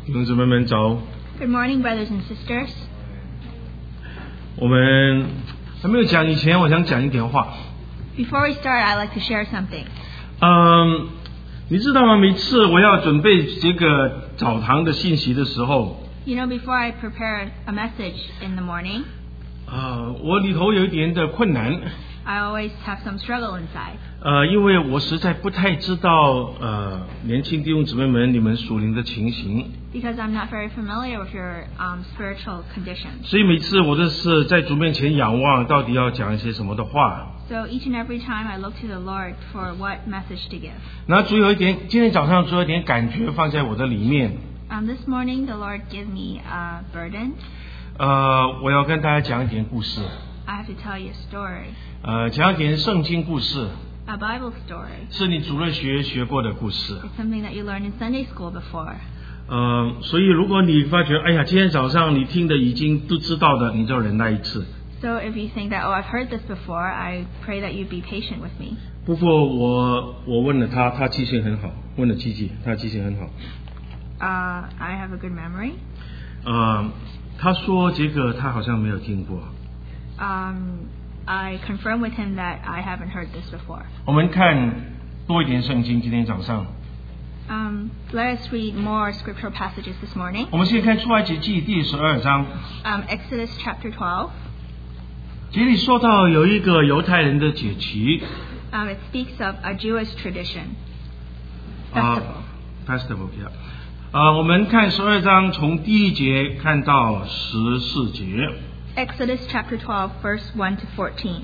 弟兄姊妹们早。 Good morning, brothers and sisters. 我们还没有讲以前，我想讲一点话。 Before we start, I'd like to share something. 你知道吗？每次我要准备这个早堂的信息的时候， You know, before I prepare a message in the morning, 我里头有一点的困难。 I always have some struggle inside. 因为我实在不太知道年轻弟兄姊妹们你们属灵的情形， Because I'm not very familiar with your spiritual condition. 所以每次我都是在主面前仰望，到底要讲一些什么的话。 So each and every time I look to the Lord for what message to give. 那主有一点，今天早上主有一点感觉放在我的里面。 This morning, the Lord gave me a burden. 我要跟大家讲一点故事。 I have to tell you a story. 讲一点圣经故事。 A Bible story. 是你主日学过的故事。 It's something that you learned in Sunday school before. 所以如果你发觉，哎呀，今天早上你听的已经都知道的，你就忍耐一次。 So if you think that, I've heard this before, I pray that you be patient with me. 不过我问了他记性很好，问了季季，他记性很好。 I have a good memory. 他说这个他好像没有听过。 I confirm with him that I haven't heard this before. 我们看多一点圣经，今天早上。 Let us read more scriptural passages this morning. 我们先看出埃及记第12章。 Exodus chapter 12. 这里说到有一个犹太人的节期。 It speaks of a Jewish tradition. Festival, yeah. 我们看12章从第1节看到14节。 Exodus chapter 12, verse 1 to 14.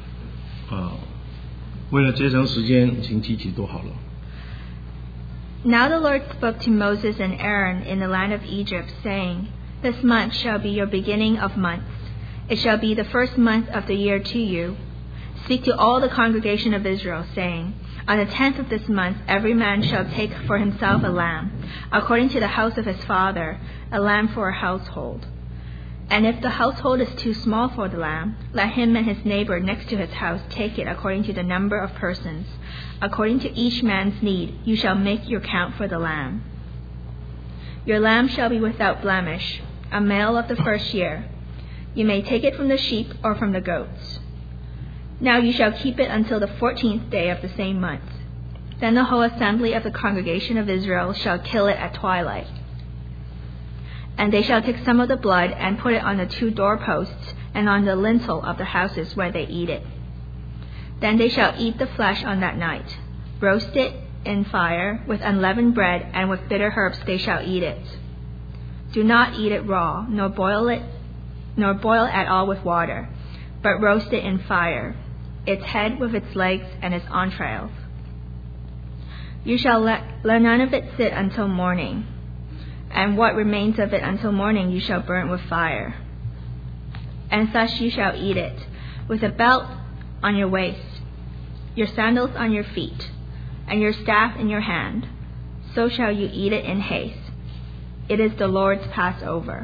为了节省时间，请季季读好了。 Now the Lord spoke to Moses and Aaron in the land of Egypt, saying, This month shall be your beginning of months. It shall be the first month of the year to you. Speak to all the congregation of Israel, saying, On the 10th of this month every man shall take for himself a lamb, according to the house of his father, a lamb for a household. And if the household is too small for the lamb, let him and his neighbor next to his house take it according to the number of persons. According to each man's need, you shall make your count for the lamb. Your lamb shall be without blemish, a male of the first year. You may take it from the sheep or from the goats. Now you shall keep it until the 14th day of the same month. Then the whole assembly of the congregation of Israel shall kill it at twilight. And they shall take some of the blood and put it on the 2 doorposts and on the lintel of the houses where they eat it. Then they shall eat the flesh on that night. Roast it in fire with unleavened bread, and with bitter herbs they shall eat it. Do not eat it raw, nor boil it at all with water, but roast it in fire, its head with its legs and its entrails. You shall let none of it sit until morning. And what remains of it until morning you shall burn with fire. And thus you shall eat it, with a belt on your waist, your sandals on your feet, and your staff in your hand. So shall you eat it in haste. It is the Lord's Passover.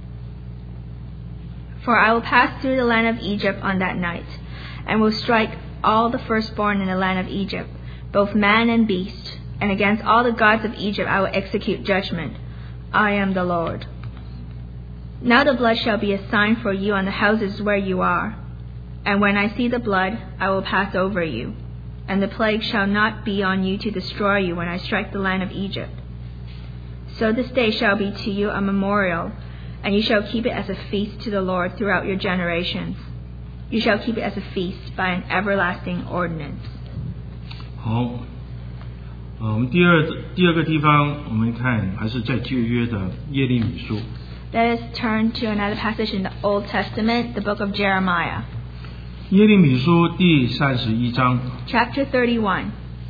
For I will pass through the land of Egypt on that night, and will strike all the firstborn in the land of Egypt, both man and beast, and against all the gods of Egypt I will execute judgment. I am the Lord. Now the blood shall be a sign for you on the houses where you are. And when I see the blood, I will pass over you. And the plague shall not be on you to destroy you when I strike the land of Egypt. So this day shall be to you a memorial, and you shall keep it as a feast to the Lord throughout your generations. You shall keep it as a feast by an everlasting ordinance. 好。我们第二个地方，我们看还是在旧约的耶利米书。 Let us turn to another passage in the Old Testament, the book of Jeremiah. 耶利米书第31章。 Chapter 31.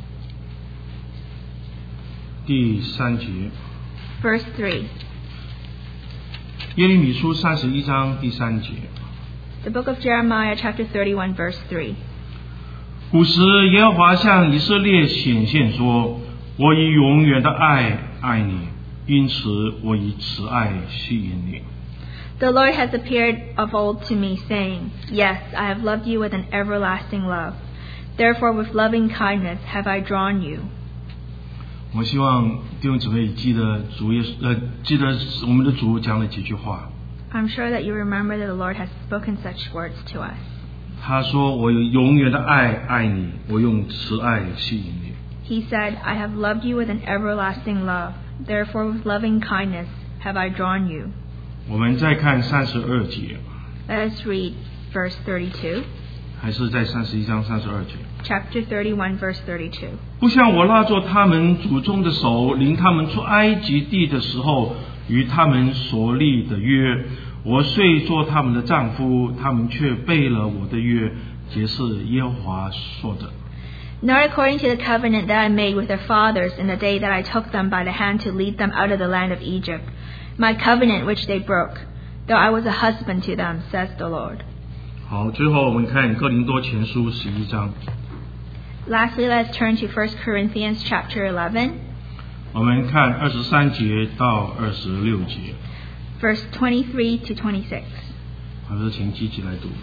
第3节。 Verse 3. 耶利米书31章第3节。 The book of Jeremiah, chapter 31, verse 3. 古时耶和华向以色列显现说，我以永远的爱爱你，因此我以慈爱吸引你。 The Lord has appeared of old to me, saying, Yes, I have loved you with an everlasting love. Therefore with loving kindness have I drawn you. 我希望弟兄姊妹记得记得我们的主讲了几句话。 I'm sure that you remember that the Lord has spoken such words to us. 他说：“我有永远的爱爱你，我用慈爱吸引你。” He said, I have loved you with an everlasting love. Therefore, with loving kindness have I drawn you. 我们再看32节。 Let us read verse 32. 还是在31章32节。 Chapter 31, verse 32. 不像我拉着他们祖宗的手，领他们出埃及地的时候，与他们所立的约，我虽做他们的丈夫，他们却背了我的约，这是耶和华说的。 Not according to the covenant that I made with their fathers in the day that I took them by the hand to lead them out of the land of Egypt, my covenant which they broke, though I was a husband to them, says the Lord. 好，最后我们看哥林多前书11章。 Lastly, let's turn to 1 Corinthians chapter 11. 我们看23节到26节。 Verse 23 to 26. 好的，请积极来读。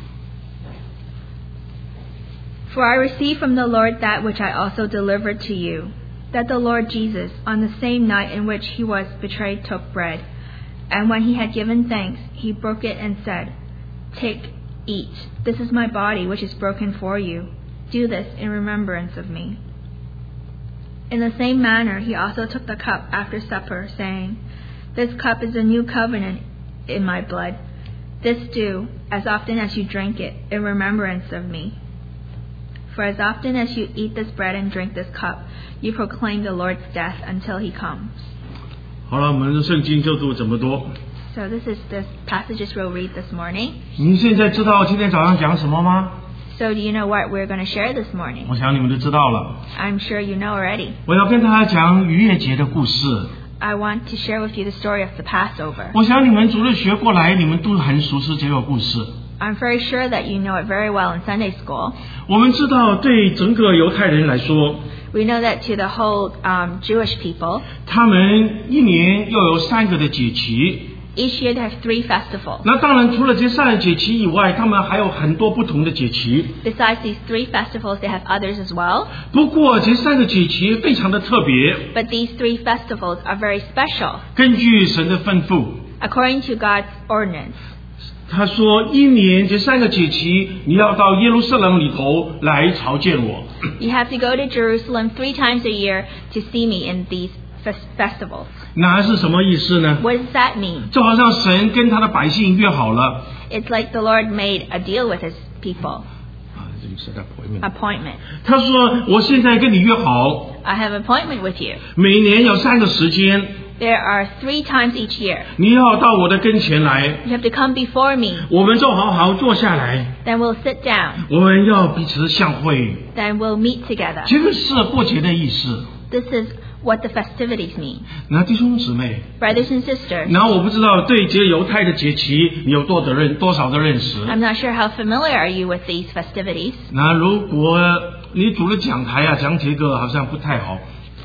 For I received from the Lord that which I also delivered to you, that the Lord Jesus, on the same night in which he was betrayed, took bread. And when he had given thanks, he broke it and said, Take, eat. This is my body, which is broken for you. Do this in remembrance of me. In the same manner, he also took the cup after supper, saying, This cup is a new covenant in my blood. This do, as often as you drink it, in remembrance of me. For as often as you eat this bread and drink this cup, you proclaim the Lord's death until he comes. 好了，我们的圣经就读这么多。 So this is the passages we'll read this morning. 你现在知道今天早上讲什么吗？ So do you know what we're going to share this morning? 我想你们都知道了。 I'm sure you know already. 我要跟大家讲逾越节的故事。 I want to share with you the story of the Passover. 我想你们逐日学过来，你们都很熟悉这个故事。 I'm very sure that you know it very well in Sunday school. 我们知道，对整个犹太人来说， We know that to the whole Jewish people, 他们一年又有3个的节期。 each year they have 3 festivals. 那当然，除了这3个节期以外，他们还有很多不同的节期。 Besides these 3 festivals, they have others as well. 不过，这3个节期非常的特别。 But these 3 festivals are very special, 根据神的吩咐， according to God's ordinance. 他说：“一年这3个节期，你要到耶路撒冷里头来朝见我。” You have to go to Jerusalem 3 times a year to see me in these festivals. 那是什么意思呢？ What does that mean? 就好像神跟他的百姓约好了。 It's like the Lord made a deal with his people. appointment. Appointment. 他说：“我现在跟你约好， I have an appointment with you. 每年有3个时间， There are 3 times each year. 你要到我的跟前来， You have to come before me. 我们就好好坐下来， Then we'll sit down. 我们要彼此相会。 Then we'll meet together. 这个是过节的意思。 This is what the festivities mean. 那弟兄姊妹， Brothers and sisters, 那我不知道对这犹太的节期你有多少的认识。 I'm not sure how familiar are you with these festivities. 那如果你组了讲台啊，讲这个好像不太好，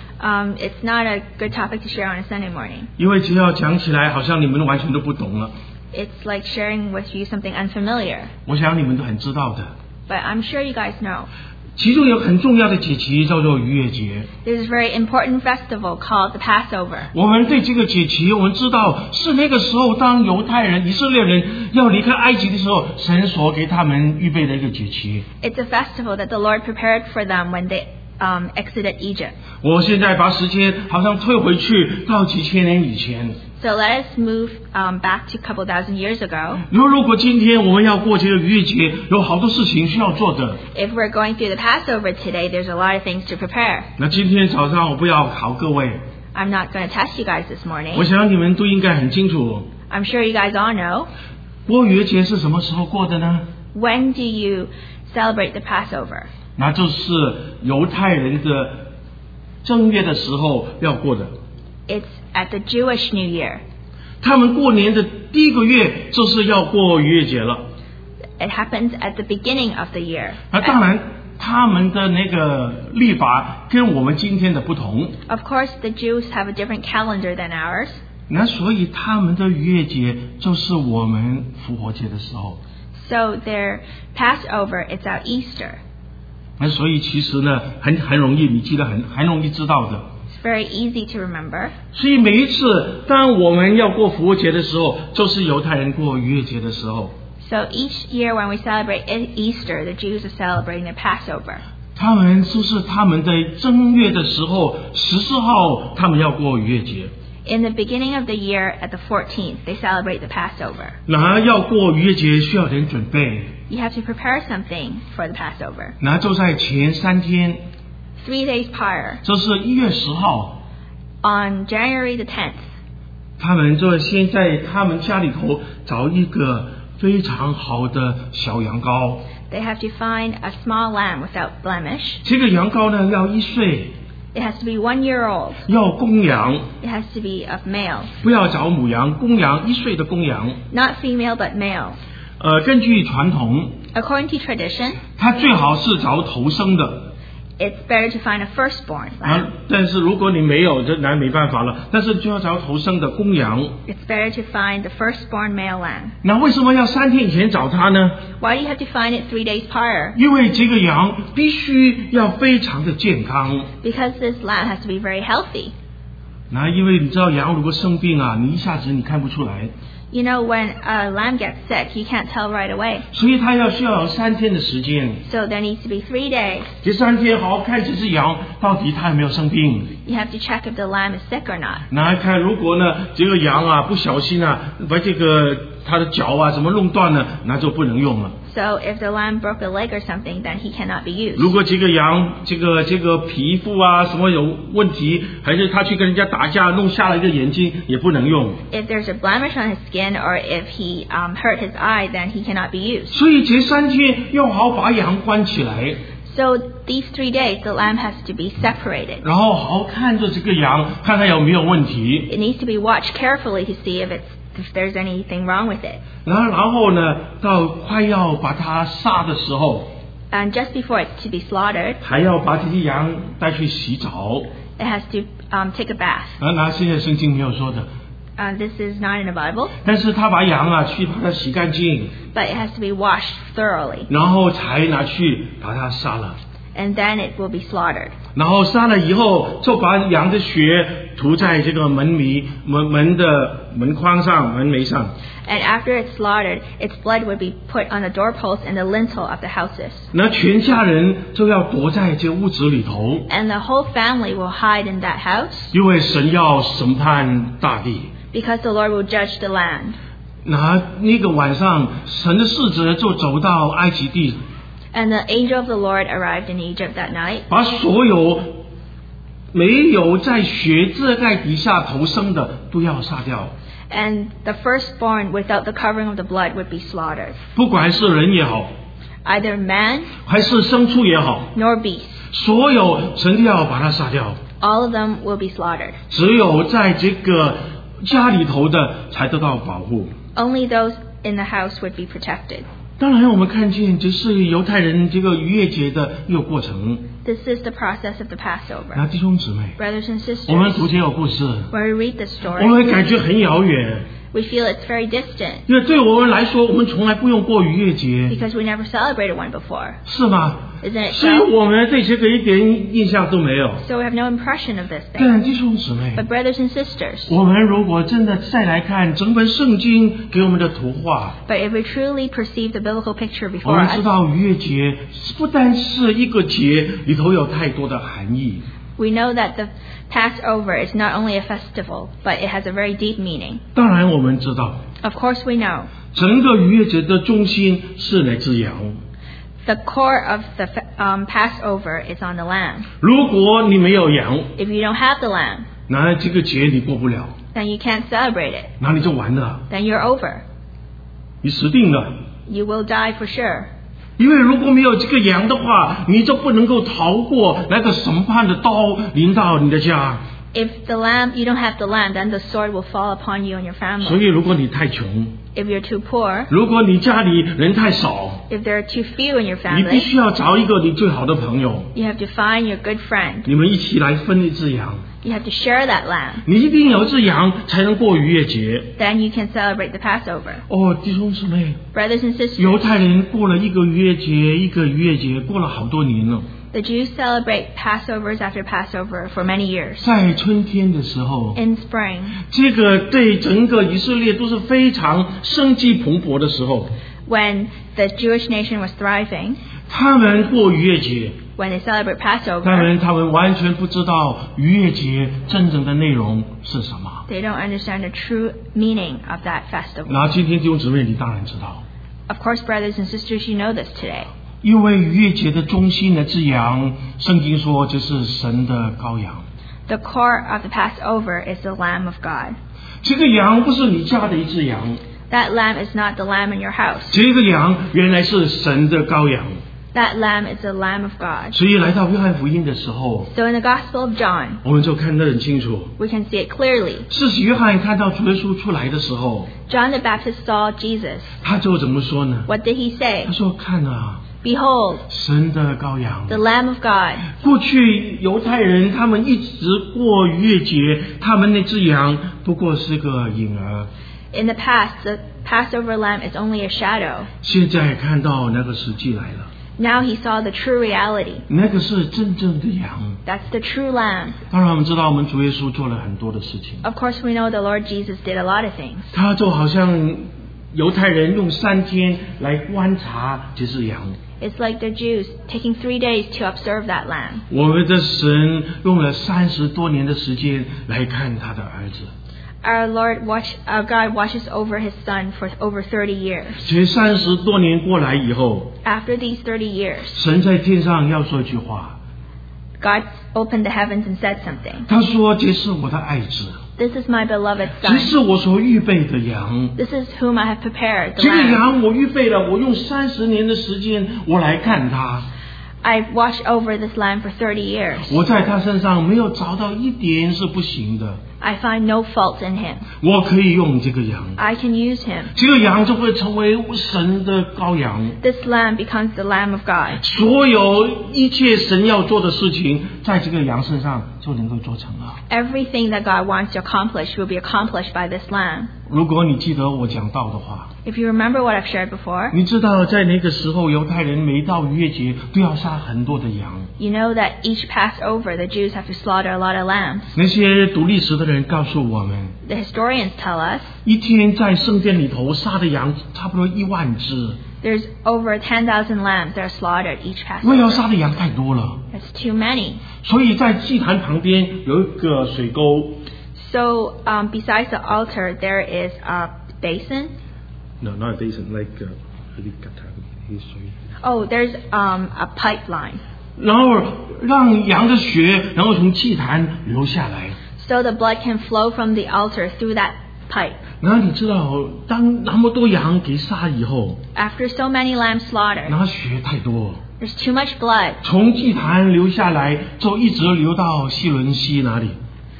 It's not a good topic to share on a Sunday morning. 因为只要讲起来，好像你们完全都不懂了。 It's like sharing with you something unfamiliar. 我想你们都很知道的。 But I'm sure you guys know. 其中有很重要的节期叫做逾越节。 There's a very important festival called the Passover. 我们对这个节期，我们知道是那个时候，当犹太人、以色列人要离开埃及的时候，神所给他们预备的一个节期。 It's a festival that the Lord prepared for them when they exited Egypt. 我现在把时间好像退回去到几千年以前。 So let us move back to a couple thousand years ago. 如果今天我们要过这个逾越节，有好多事情需要做的。 If we're going through the Passover today, there's a lot of things to prepare. 那今天早上我不要考各位， I'm not going to test you guys this morning. 我想你们都应该很清楚， I'm sure you guys all know. 过逾越节是什么时候过的呢？ When do you celebrate the Passover? 那就是犹太人的正月的时候要过的。 It's at the Jewish New Year. 他们过年的第1个月就是要过逾越节了。 It happens at the beginning of the year. 那当然，他们的那个历法跟我们今天的不同。 Of course, the Jews have a different calendar than ours. 那所以他们的逾越节就是我们复活节的时候。 So their Passover, it's our Easter. 那所以其实呢，很容易，你记得很容易知道的。 very easy to remember. 所以每一次当我们要过复活节的时候，就是犹太人过逾越节的时候。 So each year when we celebrate Easter, the Jews are celebrating their Passover. 他们就是他们在正月的时候14号，他们要过逾越节。 In the beginning of the year, at the 14th, they celebrate the Passover. 那要过逾越节需要点准备。 You have to prepare something for the Passover. 那就在前3天， 3 days prior, 这是1月10号， on January the 10th, 他们就先在他们家里头找一个非常好的小羊羔。 they have to find a small lamb without blemish. 这个羊羔呢要1岁， It has to be 1 year old. 要公羊， It has to be of male. 不要找母羊，公羊1岁的公羊。 Not female, but male. 根据传统， According to tradition, 他最好是找头生的。 it's better to find a firstborn lamb. 但是如果你没有，这那没办法了。但是就要找头生的公羊。 It's better to find the firstborn male lamb. 那为什么要3天以前找它呢？ Why do you have to find it 3 days prior? 因为这个羊必须要非常的健康。 Because this lamb has to be very healthy. 那因为你知道羊如果生病啊，你一下子你看不出来， You know, when a lamb gets sick, you can't tell right away. 所以它需要有3天的时间。 So there needs to be 3 days. 这3天好好看这只羊到底它有没有生病。 You have to check if the lamb is sick or not. 那看如果呢这个羊啊不小心啊把这个它的脚啊怎么弄断了，那就不能用了。 So if the lamb broke a leg or something, then he cannot be used. 如果这个羊这个皮肤啊什么有问题，还是他去跟人家打架弄瞎了一个眼睛，也不能用。 If there's a blemish on his skin or if he hurt his eye, then he cannot be used. 所以这3天要好把羊关起来， So these 3 days, the lamb has to be separated. 然后好好看着这个羊，看它有没有问题。 It needs to be watched carefully to see if there's anything wrong with it. 然后呢，到快要把它杀的时候， And just before it's to be slaughtered, 还要把这些羊带去洗澡。 it has to take a bath. 那现在圣经没有说的， This is not in the Bible, 但是他把羊啊去把它洗干净， but it has to be washed thoroughly. 然后才拿去把它杀了。 And then it will be slaughtered. 然后杀了以后，就把羊的血涂在这个门的门框上、门楣上。 And after it's slaughtered, its blood would be put on the doorposts and the lintel of the houses. 那全家人就要躲在这屋子里头， And the whole family will hide in that house 因为神要审判大地。 because the Lord will judge the land. 那个晚上，神的使者就走到埃及地， And the angel of the Lord arrived in Egypt that night, 把所有没有在血遮盖底下头生的都要杀掉， and the firstborn without the covering of the blood would be slaughtered. 不管是人也好， Either man 还是牲畜也好， nor beast. 所有神都要把它杀掉。 All of them will be slaughtered. 只有在这个家里头的才得到保护。 Only those in the house would be protected. 当然，我们看见这是犹太人这个逾越节的一个过程。 This is the process of the Passover. 那弟兄姊妹， Brothers and 我们 sisters, 读这个故事， when we read the 我 story, 们会感觉很遥远， we feel it's very distant 因为对我们来说，我们从来不用过逾越节， because we never celebrated one before. 是吗？ Isn't it 所以 so? 我们对这个一点印象都没有。 So we have no impression of this thing. 但弟兄姊妹， But brothers and sisters, 我们如果真的再来看整本圣经给我们的图画， but if we truly perceive the biblical picture 我 before 们知 us, 道逾越节不单是一个节，里头有太多的含义。 we know that the Passover is not only a festival, but it has a very deep meaning. 当然，我们知道 Of course we know. 整个逾越节的中心是那只羊。 The core of the Passover is on the lamb. 如果你没有羊， If you don't have the lamb, 那这个节你过不了， then you can't celebrate it. 那你就完了， Then you're over. 你死定了。 You will die for sure. 因为如果没有这个羊的话，你就不能够逃过那个审判的刀临到你的家。 If you don't have the lamb, then the sword will fall upon you and your 所 family. 以，如果你太穷， If you're too poor, 如果你家里人太少， if there are too few in your 你必 family, 须要找一个你最好的朋友， you have to find your good friend. 你们一起来分一只羊。 You have to share that lamb. 你一定有一只羊才能过逾越节。 Then you can celebrate the Passover. 哦，弟兄姊妹， Brothers and 犹 sisters, 太人过了一个逾越节，一个逾越节，过了好多年了。 The Jews celebrate Passovers after Passover for many years. 在春天的时候， In spring, 这个对整个以色列都是非常生机蓬勃的时候， when the Jewish nation was thriving, 他们过逾越节， when they celebrate 他 Passover, 们完全不知道逾越节真正的内容是什么。 they don't understand the true meaning of that festival. 然后今天弟兄姊妹，你当然知道， Of course, brothers and sisters, you know this today. 因为逾越节的中心的只羊，圣经说这是神的羔羊。 The core of the Passover is the Lamb of God. 这个羊不是你家的一只羊， That lamb is not the lamb in your house. 这个羊原来是神的羔羊。 That lamb is the Lamb of God. 所以来到约翰福音的时候， So in the Gospel of John, 我们就看得很清楚。 we can see it clearly. 是约翰看到主耶稣出来的时候， John the Baptist saw Jesus. 他就怎么说呢？ What did he say? 他说：“看啊， Behold, 神的羔羊。 the Lamb of God. 过去犹太人他们一直过逾越节，他们那只羊不过是个影儿。 In the past, the Passover lamb is only a shadow. 现在看到那个实际来了， Now he saw the true reality. 那个是真正的羊。 That's the true lamb. 当然，我们知道我们主耶稣做了很多的事情， Of course, we know the Lord Jesus did a lot of things. 他就好像犹太人用3天来观察这只羊。 It's like the Jews taking 3 days to observe that lamb. 我们的神用了30多年的时间来看他的儿子。 Our God watches over his son for over 30 years. 这30多年过来以后， After these 30 years, 神在天上要说一句话， God opened the heavens and said something. 他说：“这是我的爱子， This is my beloved 这 son. 是我所预备的羊。 This is whom I have prepared, the 这个 lamb. 羊我预备了，我用30年的时间，我来看他。 I've watched over this lamb for 30 years. 我在他身上没有找到一点是不行的， I find no fault in him. 我可以用这个羊， I can use him. 这个羊就会成为神的羔羊。 This lamb becomes the Lamb of God. 所有一切神要做的事情，在这个羊身上就能够做成了。 Everything that God wants to accomplish will be accomplished by this lamb. 如果你记得我讲到的话， If you remember what I've shared before, 你知道在那个时候，犹太人每到逾越节都要杀很多的羊。 you know that each Passover the Jews have to slaughter a lot of lambs. 那些读历史的人告诉我们， The historians tell us 一天在圣殿里头杀的羊差不多1万只， there's over 10,000 lambs that are slaughtered each 因为要 Passover. 杀的羊太多了， That's too many. 所以在祭坛旁边有一个水沟。 So besides the altar, there is a basin. No, not a basin, like Oh, there's a pipeline. 然后让羊的血能够从祭坛流下来。 So the blood can flow from the altar through that pipe. 然后你知道，当那么多羊给杀以后， After so many lambs slaughtered, 然后血太多， there's too much blood. 从祭坛流下来，就一直流到西伦西哪里？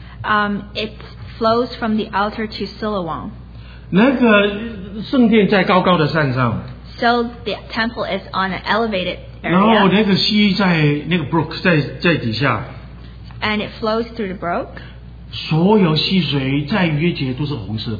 It flows from the altar to Siloam. 那个圣殿在高高的山上， So the temple is on an elevated 然后 area, 那个溪在那个 brook 在底下， and it flows through the brook. 所有溪水在逾越节都是红色的。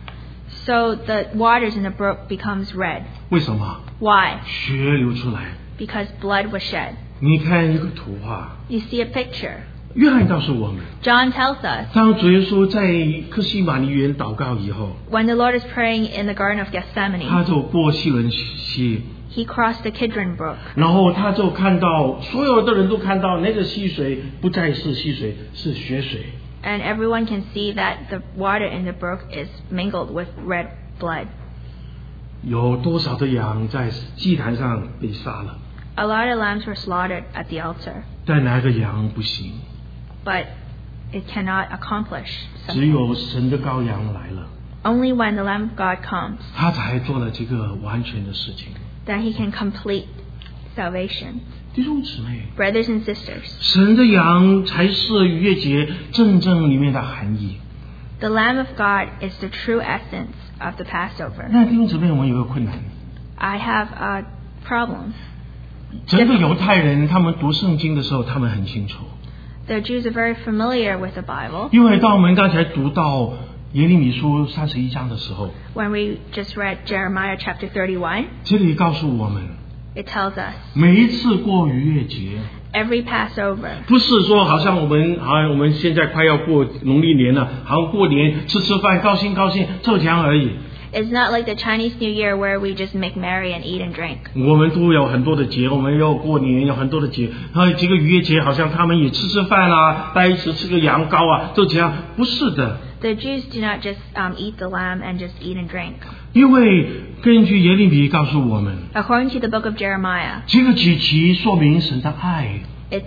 So the waters in the brook becomes red. 为什么？ Why? 血流出来。 Because blood was shed. 你看一个图画， You see a picture. 约翰告诉我们， John tells us 当主耶稣在客西马尼园祷告以后， when the Lord is praying in the Garden of 他 Gethsemane, 就过西伦溪， he crossed the Kidron Brook. 然后他就看到所有的人都看到那个溪水不再是溪水，是血水。 And everyone can see that the water in the brook is mingled with red blood. 有多少的羊在祭坛上被杀了？ A lot of lambs were slaughtered at the altar, 但哪个羊不行？ but it cannot accomplish 只 something. 有神的羔羊来了， Only when the Lamb of God comes, 他才做了这个完全的事情。 then he can complete salvation. 弟兄姊妹， Brothers and sisters, 神的羊才是逾越节真正里面的含义。 the Lamb of God is the true essence of the Passover. 那弟兄姊妹，我们有个困难， I have a problem. 整个犹太人他们读圣经的时候，他们很清楚， The Jews are very familiar with the Bible. 因为当我们刚才读到耶利米书31章的时候， When we just read Jeremiah chapter 31, 这里告诉我们， it tells us 每一次过逾越节， every Passover. 不是说好像我们现在快要过农历年了，好像过年吃饭高兴高兴就这样而已。 It's not like the Chinese New Year where we just make merry and eat and drink. 我们都有很多的节，我们要过年有很多的节，还有几个逾越节，好像他们也吃饭啊，大家一起吃个羊羔啊，就这样。不是的。 The Jews do not just eat the lamb and just eat and drink. 因为根据耶利米告诉我们， According to the book of Jeremiah, 这个节期说明神的爱。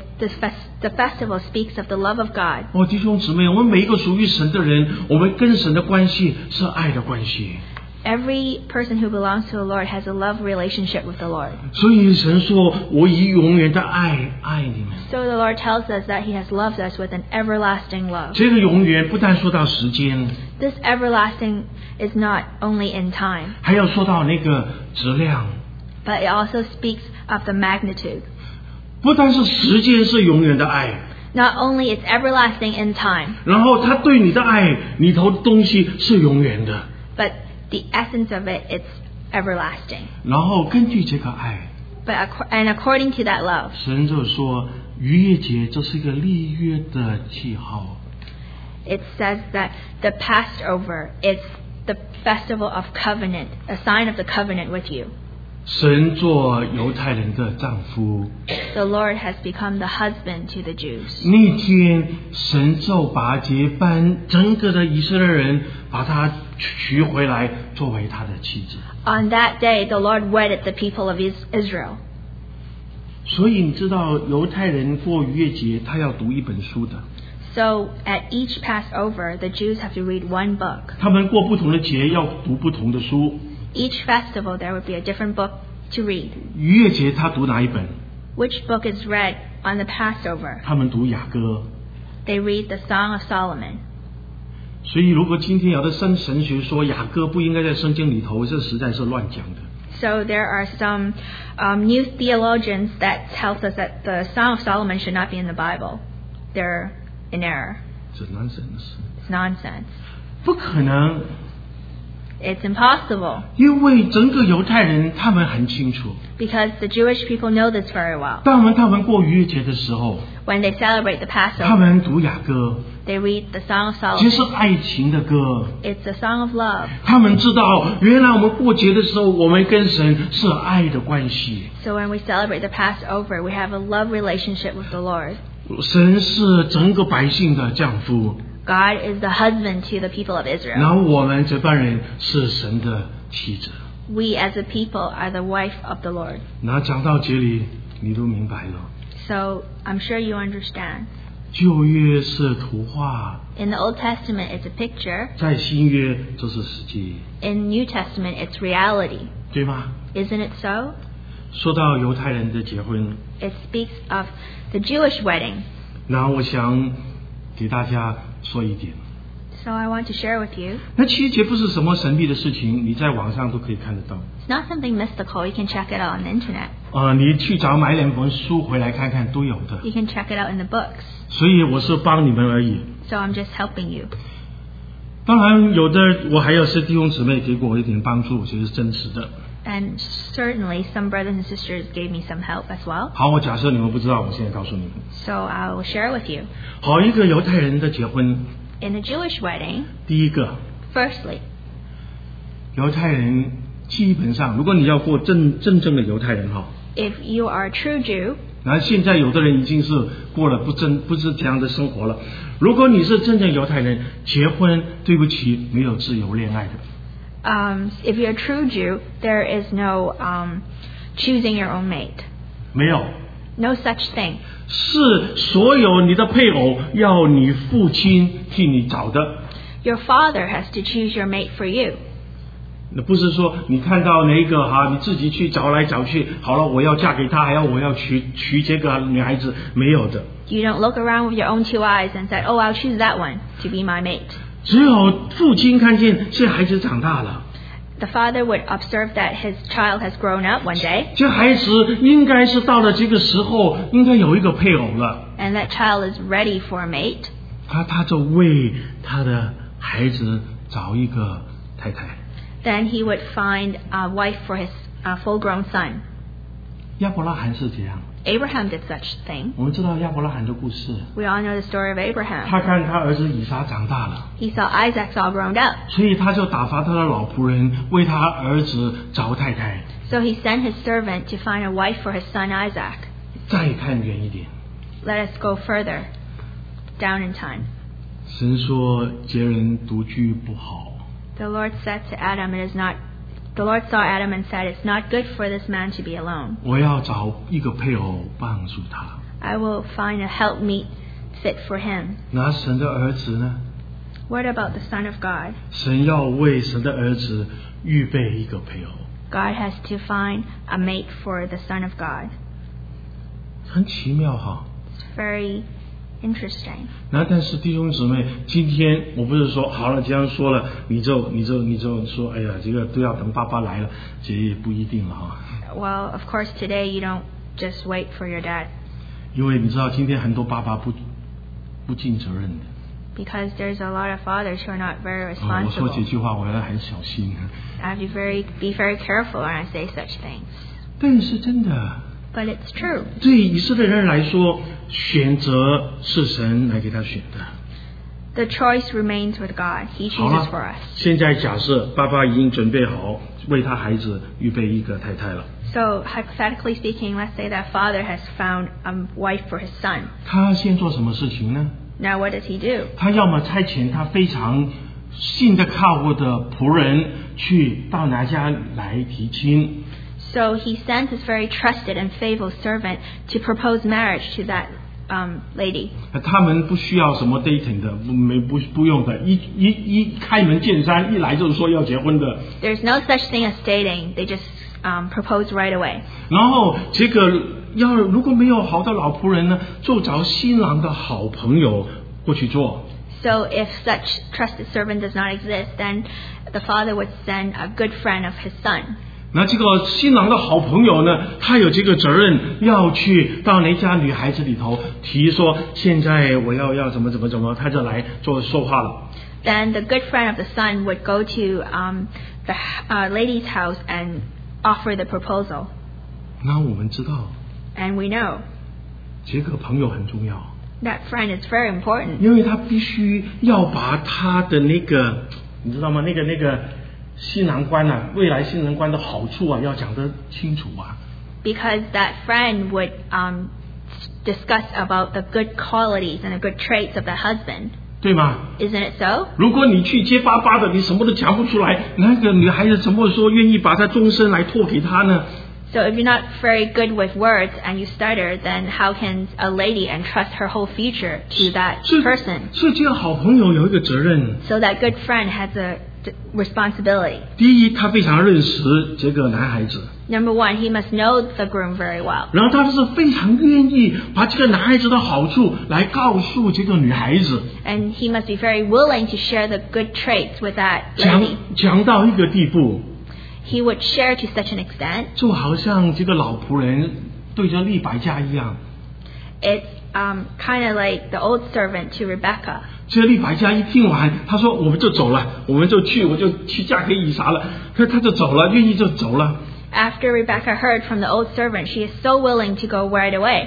the festival speaks of the love of God. 弟兄姊妹，我们每一个属于神的人，我们跟神的关系是爱的关系。 Every person who belongs to the Lord has a love relationship with the Lord. 所以神说：“我以永远的爱爱你们。” So the Lord tells us that He has loved us with an everlasting love. 这个永远不但说到时间， This everlasting is not only in time, 还要说到那个质量。 but it also speaks of the magnitude. 不但是时间是永远的爱， Not only it's everlasting in time, 然后他对你的爱里头的东西是永远的。 but the essence of it, it's everlasting. 然后根据这个爱， And according to that love, 神就说逾越节这是一个立约的记号。 it says that the Passover is the festival of covenant, a sign of the covenant with you. 神做犹太人的丈夫， The Lord has become the husband to the Jews. 那天神就把这班整个的以色列人把他娶回来作为他的妻子。 On that day, the Lord wedded the people of Israel. 所以你知道犹太人过逾越节他要读一本书的， So at each Passover, the Jews have to read one book. 他们过不同的节要读不同的书。 Each festival, there would be a different book to read. 逾越节他读哪一本？ Which book is read on the Passover? 他们读雅歌。 They read the Song of Solomon. 所以如果今天有的神学说雅歌不应该在圣经里头，这实在是乱讲的。 So there are some new theologians that tells us that the Song of Solomon should not be in the Bible. They're in error. It's nonsense. It's nonsense. 不可能。 It's impossible. 因为整个犹太人他们很清楚， Because the Jewish people know this very well. 当他们过逾越节的时候， When they celebrate the 他 Passover, 们读雅歌， they read the Song of 这是 Solomon. 爱情的歌。 It's a song of love. 他们知道，原来我们过节的时候，我们跟神是爱的关系。 So when we celebrate the Passover, we have a love relationship with the Lord. 神是整个百姓的丈夫， God is the husband to the people of 然 Israel. 后我们这班人是神的妻子。 We as a people are the wife of the Lord. 那讲到这里，你都明白了。 So I'm sure you understand. 旧约是图画， In the Old Testament, it's a picture. 在新约就是实际， In New Testament, it's reality. 对吗？ Isn't it so? 说到犹太人的结婚， It speaks of the Jewish wedding. 那我想给大家说一点。 So I want to share with you. 那七节不是什么神秘的事情，你在网上都可以看得到。 It's not something mystical. You can check it out on the internet. 你去找买两本书回来看看，都有的。 You can check it out in the books. 所以我是帮你们而已。 So I'm just helping you. 当然，有的我还有是弟兄姊妹给过我一点帮助，这是真实的。 And certainly some brothers and sisters gave me some help as well. 好，我假设你们不知道，我现在告诉你们。 So I will share with you. 好，一个犹太人的结婚， In a Jewish wedding, 第一个， firstly, 犹太人基本上，如果你要过真正的犹太人哈， if you are a true Jew, 那现在有的人已经是过了不是这样的生活了。如果你是真正犹太人，结婚对不起，没有自由恋爱的。 if you're a true Jew, there is no choosing your own mate. 没有， No such thing. 是所有你的配偶要你父亲替你找的。 Your father has to choose your mate for you. 那不是说你看到哪一个哈，你自己去找来找去，好了，我要嫁给他，还要我要娶这个女孩子，没有的。 You don't look around with your own two eyes and say, "Oh, I'll choose that one to be my mate." 只有父亲看见这孩子长大了， The father would observe that his child has grown up one day, 这孩子应该是到了这个时候，应该有一个配偶了。 and that child is ready for a mate. 他就为他的孩子找一个太太。 Then he would find a wife for his full-grown son. 亚伯拉罕是这样， Abraham did such a thing. 我们知道亚伯拉罕的故事， We all know the story of Abraham. 他看他儿子以撒长大了， He saw Isaac's all grown up. 所以他就打发他的老仆人为他儿子找太太。 So he sent his servant to find a wife for his son Isaac. 再看远一点， Let us go further down in time. 神说结人独居不好， The Lord said to Adam, The Lord saw Adam and said, "It's not good for this man to be alone. 我要找一个配偶帮助他。 I will find a helpmeet fit for him." 那神的儿子呢？ What about the Son of God? 神要为神的儿子预备一个配偶， God has to find a mate for the Son of God. 很奇妙哈。 It's very interesting. 那但是弟兄姊妹，今天我不是说好了，这样说了，你就说，哎呀，这个都要等爸爸来了，这也不一定了哈。 Well, of course, today you don't just wait for your dad, 因为你知道，今天很多爸爸不尽责任的。 because there's a lot of fathers who are not very 我说 responsible. 这句话我要很小心。 I have to be very careful when I say such things. 但是真的， But it's true. 对以色列人来说，选择是神来给他选的。 The choice remains with God. He 好 chooses for 了 us. 现在假设爸爸已经准备好为他孩子预备一个太太了， So, hypothetically speaking, let's say that father has found a wife for his son. 他先做什么事情呢？ Now, what does he do? 他要么差遣他非常信得靠的仆人去到哪家来提亲， So he sends his very trusted and faithful servant to propose marriage to that lady. 他们不需要什么 dating 的，不用的，一开门见山，一来就是说要结婚的。 There's no such thing as dating. They just propose right away. 然后这个如果没有好的老仆人呢，就找新郎的好朋友过去做。 So if such trusted servant does not exist, then the father would send a good friend of his son. 那这个新郎的好朋友呢，他有这个责任要去到那家女孩子里头提说，现在我要怎么，他就来说话了。 Then the good friend of the son would go to the lady's house and offer the proposal. 那我们知道 And we know 这个朋友很重要， that friend is very important 因为他必须要把他的那个，你知道吗？那个新郎官啊，未来新郎官的好处啊，要讲得清楚啊。 because that friend would discuss about the good qualities and the good traits of the husband. 对吗？ Isn't it so? 如果你去结巴巴的，你什么都讲不出来，那个女孩子怎么说愿意把她终身来托给他呢？ So if you're not very good with words and you stutter, then how can a lady entrust her whole future to that 所以 person? 所以这个好朋友有一个责任。 So that good friend has a responsibility. 第一，他非常认识这个男孩子， Number one, he must know the groom very well. 然后他是非常愿意把这个男孩子的好处来告诉这个女孩子， And he must be very willing to share the good traits with that 讲 lady. 讲到一个地步， He would share to such an extent. 就好像这个老仆人对着利百加一样。 It's kind of like the old servant to Rebecca. 这利百加一听完，他说我们就走了，我就去嫁给以撒了。他就走了，愿意就走了。 After Rebecca heard from the old servant, she is so willing to go right away.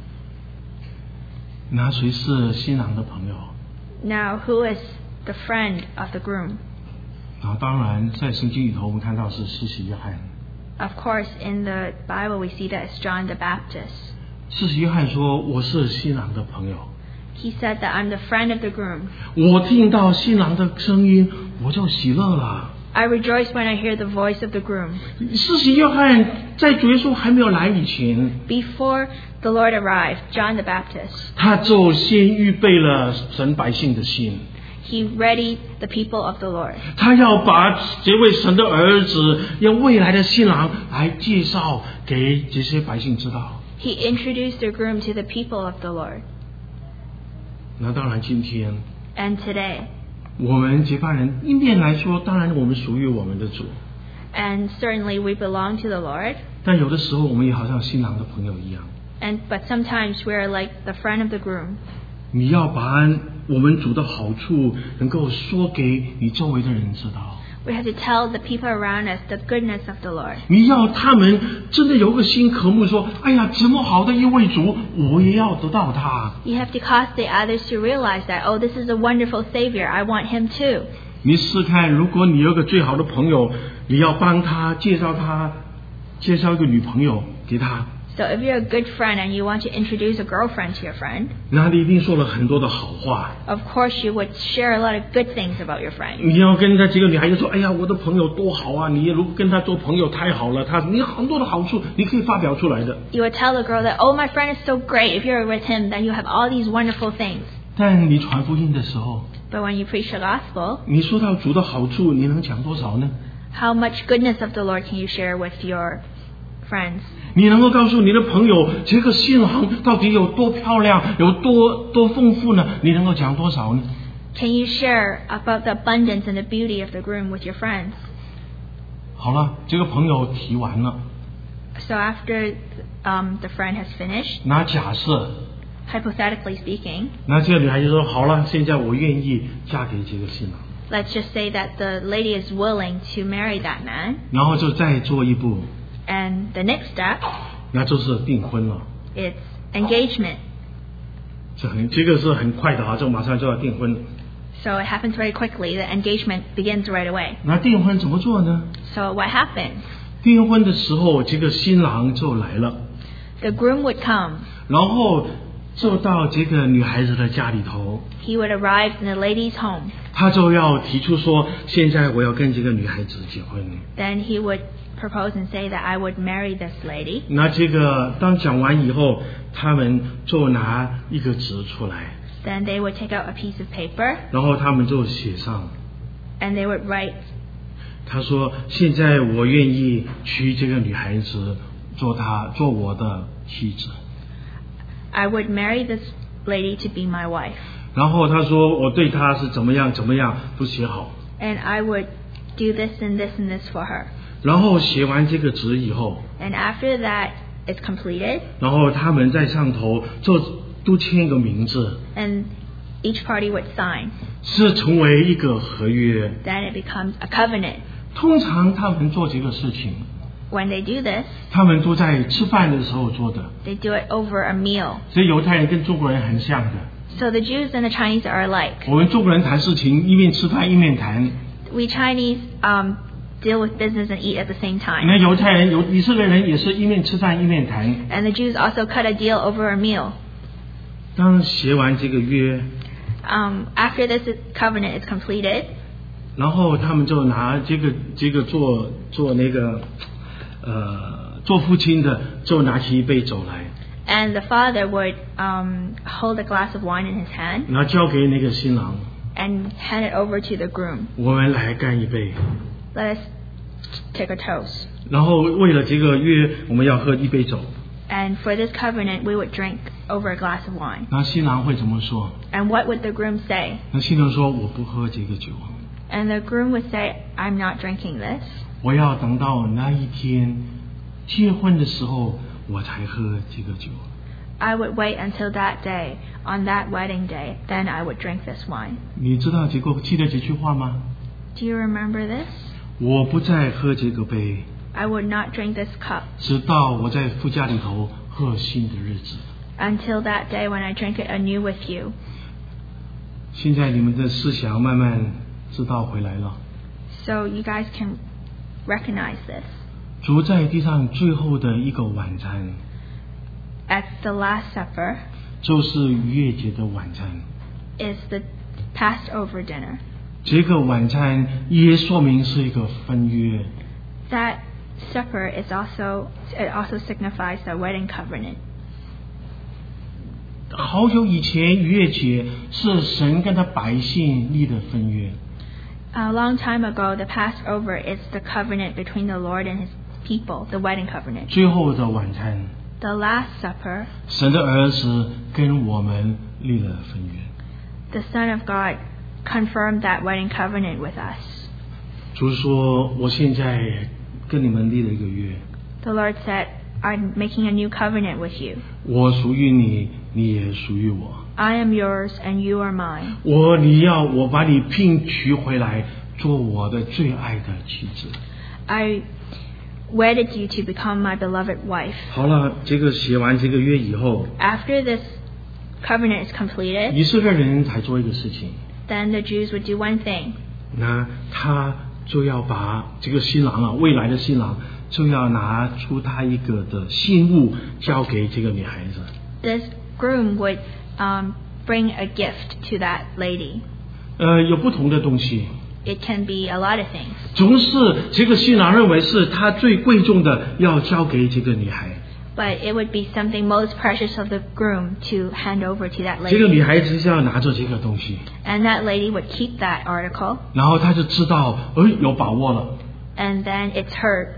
那谁是新郎的朋友？ Now, who is the friend of the groom? 然后当然在圣经里头我们看到是施洗约翰。 Of course, in the Bible, we see that it's John the Baptist. 施洗约翰说我是新郎的朋友， He said that I'm the friend of the groom. 我听到新郎的声音我就喜乐了。 I rejoice when I hear the voice of the groom. 施洗约翰在主耶稣还没有来以前， Before the Lord arrived, John the Baptist, 他就先预备了神百姓的心， he readied the people of the Lord. 他要把这位神的儿子，用未来的新郎来介绍给这些百姓知道。 He introduced the groom to the people of the Lord. 那当然今天 And today, 我们接班人一面来说，当然我们属于我们的主， and certainly we belong to the Lord, 但有的时候我们也好像新郎的朋友一样， but sometimes we are like the friend of the groom. 你要把我们主的好处能够说给你周围的人知道。 We have to tell the people around us the goodness of the Lord. 你要他们真的有个心渴慕说，哎呀，这么好的一位主，我也要得到他。 You have to cause the others to realize that, oh, this is a wonderful Savior. I want Him too. 你试看，如果你有个最好的朋友，你要帮他介绍一个女朋友给他， So if you're a good friend and you want to introduce a girlfriend to your friend, 那你一定说了很多的好话。 of course you would share a lot of good things about your friend. 你要跟这个女孩子说，哎呀，我的朋友多好啊！你如果跟她做朋友太好了，你很多的好处你可以发表出来的。 You would tell the girl that, oh, my friend is so great. If you're with him, then you have all these wonderful things. 但你传福音的时候， But when you preach the gospel, 你说到主的好处，你能讲多少呢？ how much goodness of the Lord can you share with your friends? 你能够告诉你的朋友，这个新郎到底有多漂亮，有多丰富呢？你能够讲多少呢？ Can you share about the abundance and the beauty of the groom with your friends? 好了，这个朋友提完了。 So after the friend has finished, 那假设， hypothetically speaking, 那这个女孩就说：“好了，现在我愿意嫁给这个新郎。 let's just say that the lady is willing to marry that man. ” 然后就再做一步， And the next step 那就是订婚了。 is engagement. 这个是很快的啊，就马上就要订婚。 So it happens very quickly. The engagement begins right away. 那订婚怎么做呢？ So what happens? 订婚的时候，这个新郎就来了， The groom would come. 然后就到这个女孩子的家里头， He would arrive in the lady's home. 他就要提出说：“现在我要跟这个女孩子结婚。” Then he would propose and say that I would marry this lady. 那这个当讲完以后，他们就拿一个纸出来， Then they would take out a piece of paper 然后他们就写上， and they would write, 他说：“现在我愿意娶这个女孩子做我的妻子。” I would marry this lady to be my wife. 然后他说：“我对她是怎么样都写好。” And I would do this and this and this for her. 然后写完这个纸以后， And after that is completed, 然后他们在上头就都签个名字， and each party would sign. 是成为一个合约。 Then it becomes a covenant. 通常他们做这个事情， When they do this, 他们都在吃饭的时候做的。 they do it over a meal. 所以犹太人跟中国人很像的。 So the Jews and the Chinese are alike. 我们中国人谈事情，一面吃饭一面谈。 We Chinese deal with business and eat at the same 那 time. 犹太人、以色列人也是一面吃饭一面谈。 And the Jews also cut a deal over a meal. 当写完这个约， After this covenant is completed, 然后他们就拿这个做那个做父亲的就拿起一杯酒来， and the father would hold a glass of wine in his hand 然后交给那个新郎， and hand it over to the groom. 我们来干一杯。 Let us take a toast. 然后为了这个约，我们要喝一杯酒。 And for this covenant, we would drink over a glass of wine. 那新郎会怎么说？ And what would the groom say? 那新郎说：“我不喝这个酒， And the groom would say, I'm not drinking this. 我要等到那一天结婚的时候，我才喝这个酒。” I would wait until that day. On that wedding day, then I would drink this wine. 你记得这句话吗？ Do you remember this? 我不再喝这个杯， I would not drink this cup 直到我在父家里头贺新的日子。 until that day when I drink it anew with you. 现在你们的思想慢慢知道回来了。 So you guys can recognize this. 主在地上最后的一个晚餐， At the Last Supper 就是逾越节的晚餐。 is the Passover dinner. 这个晚餐也说明是一个分约。 That supper is also signifies the wedding covenant. 好久以前，逾越节是神跟他百姓立的分约。 A long time ago, the Passover is the covenant between the Lord and His people, the wedding covenant. 最后的晚餐， The Last Supper, 神的儿子跟我们立了分约。 the Son of God confirmed that wedding covenant with us. 主说：“我现在跟你们立了一个约， The Lord said, I'm making a new covenant with you. 我属于你，你也属于我。 I am yours and you are mine. 我把你聘娶回来做我的最爱的妻子。 I wedded you to become my beloved wife. 好了，这个写完这个约以后， After this covenant is completed, 以色列人才做一个事情， then the Jews would do one thing. 那他就要把这个新郎啊，未来的新郎就要拿出他一个的信物交给这个女孩子。 This groom would bring a gift to that lady. 有不同的东西， It can be a lot of things. 总是这个新郎认为是他最贵重的，要交给这个女孩。 But it would be something most precious of the groom to hand over to that 这个 lady. 女孩子是要拿着这个东西， And that lady would keep that article. 然后她就知道，有把握了。 And then it's her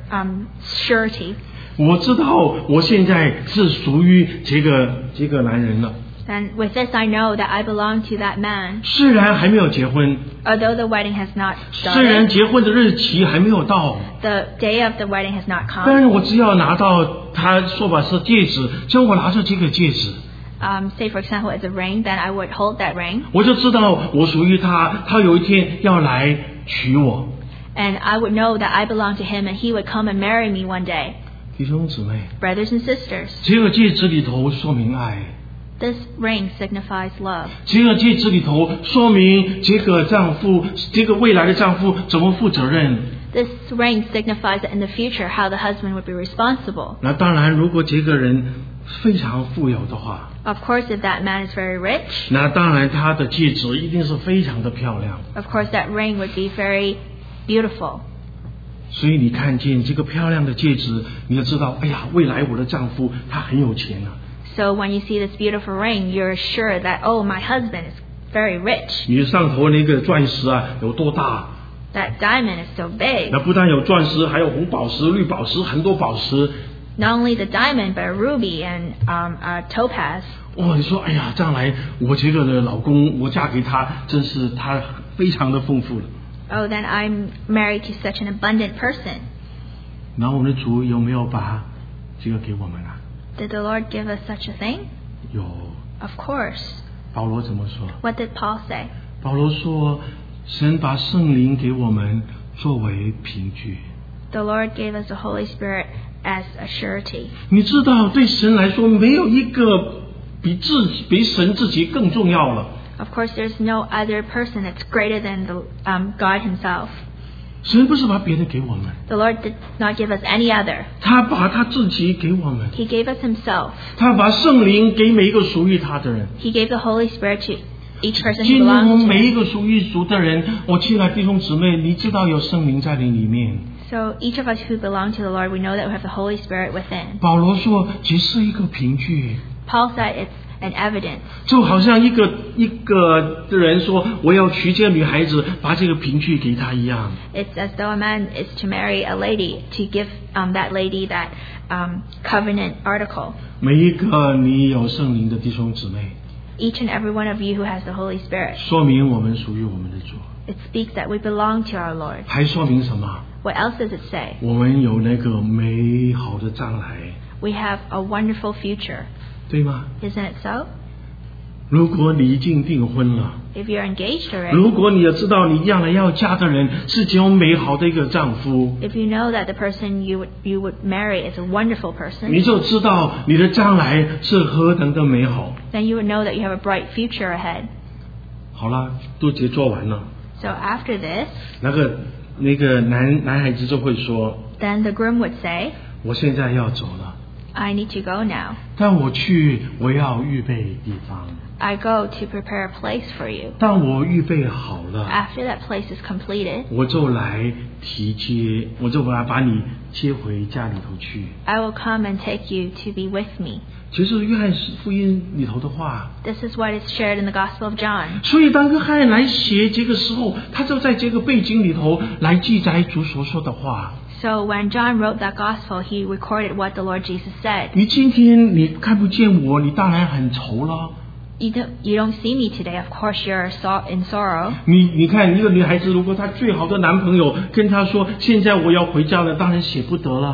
surety. 我知道我现在是属于这个男人了。 And with this, I know that I belong to that man. 虽然还没有结婚， Although the wedding has not 虽然 started, 结婚的日期还没有到， the day of the wedding has not 但 come. 是我只要拿到他说法是戒指，只要我拿着这个戒指， Say, for example, it's a ring, then I would hold that ring. 我就知道我属于他，他有一天要来娶我。 And I would know that I belong to him and he would come and marry me one day. 弟兄姊妹， Brothers and sisters, 这个戒指里头说明爱， this ring signifies love. 这个戒指里头说明这个丈夫，这个未来的丈夫怎么负责任。 This ring signifies that in the future how the husband would be responsible. 那当然，如果这个人非常富有的话， Of course, if that man is very rich, 那当然他的戒指一定是非常的漂亮。 of course that ring would be very beautiful. 所以你看见这个漂亮的戒指，你就知道，哎呀，未来我的丈夫他很有钱啊。 So when you see this beautiful ring, you're sure that, oh, my husband is very rich. 你上头那个钻石啊有多大？ That diamond is so big. 那不但有钻石，还有红宝石、绿宝石，很多宝石。 Not only the diamond, but a ruby and a topaz. 哇，你说，哎呀，将来我这个的老公，我嫁给他，真是他非常的丰富了。 Oh, then I'm married to such an abundant person. 然后我们的主有没有把这个给我们啊？ Did the Lord give us such a thing? 有。 Of course. 保罗怎么说？ What did Paul say? 保罗说，神把圣灵给我们作为凭据。 The Lord gave us the Holy Spirit as a surety. 你知道，对神来说，没有一个比神自己更重要了。 Of course, there's no other person that's greater than the God Himself. 神不是把别的给我们， The Lord did not give us any other. 他把他自己给我们， He gave us Himself. 他把圣灵给每一个属于他的人。 He gave the Holy Spirit to each person 今 who 天我 belongs 们 to 每一 Him. 个属于主的人，我亲爱的弟兄姊妹，你知道有圣灵在你里面。 So each of us who belong to the Lord, we know that we have the Holy Spirit within. 保罗说，只是一个凭据， Paul said it's an evidence. 就好像一个人说，我要娶这个女孩子，把这个凭据给她一样。 It's as though a man is to marry a lady, to give that lady that covenant article. 每一个你有圣灵的弟兄姊妹， Each and every one of you who has the Holy Spirit. 说明我们属于我们的主， It speaks that we belong to our Lord. 还说明什么？ What else does it say? 我们有那个美好的将来， We have a wonderful future. 对吗？ Isn't it so? 如果你已经订婚了， If you're engaged already, 如果你也知道你将来要嫁的人是这种美好的一个丈夫， if you know that the person you would marry is a wonderful person, 你就知道你的将来是何等的美好。 then you would know that you have a bright future ahead. 好了，都结做完了， So after this, 那个男孩子就会说， then the groom would say, 我现在要走了， I need to go now. 但我去，我要预备地方。 I go to prepare a place for you. 当我预备好了， After that place is completed, 我就来提接，我就把你接回家里头去。 I will come and take you to be with me. 其实约翰福音里头的话， This is what is shared in the Gospel of John. 所以当约翰来写这个时候，他就在这个背景里头来记载主所说的话。 So when John wrote that Gospel, he recorded what the Lord Jesus said. 你今天你看不见我，你当然很愁了。 You don't see me today. Of course, you're in sorrow. 你看一个女孩子，如果她最好的男朋友跟她说，现在我要回家了，当然舍不得了。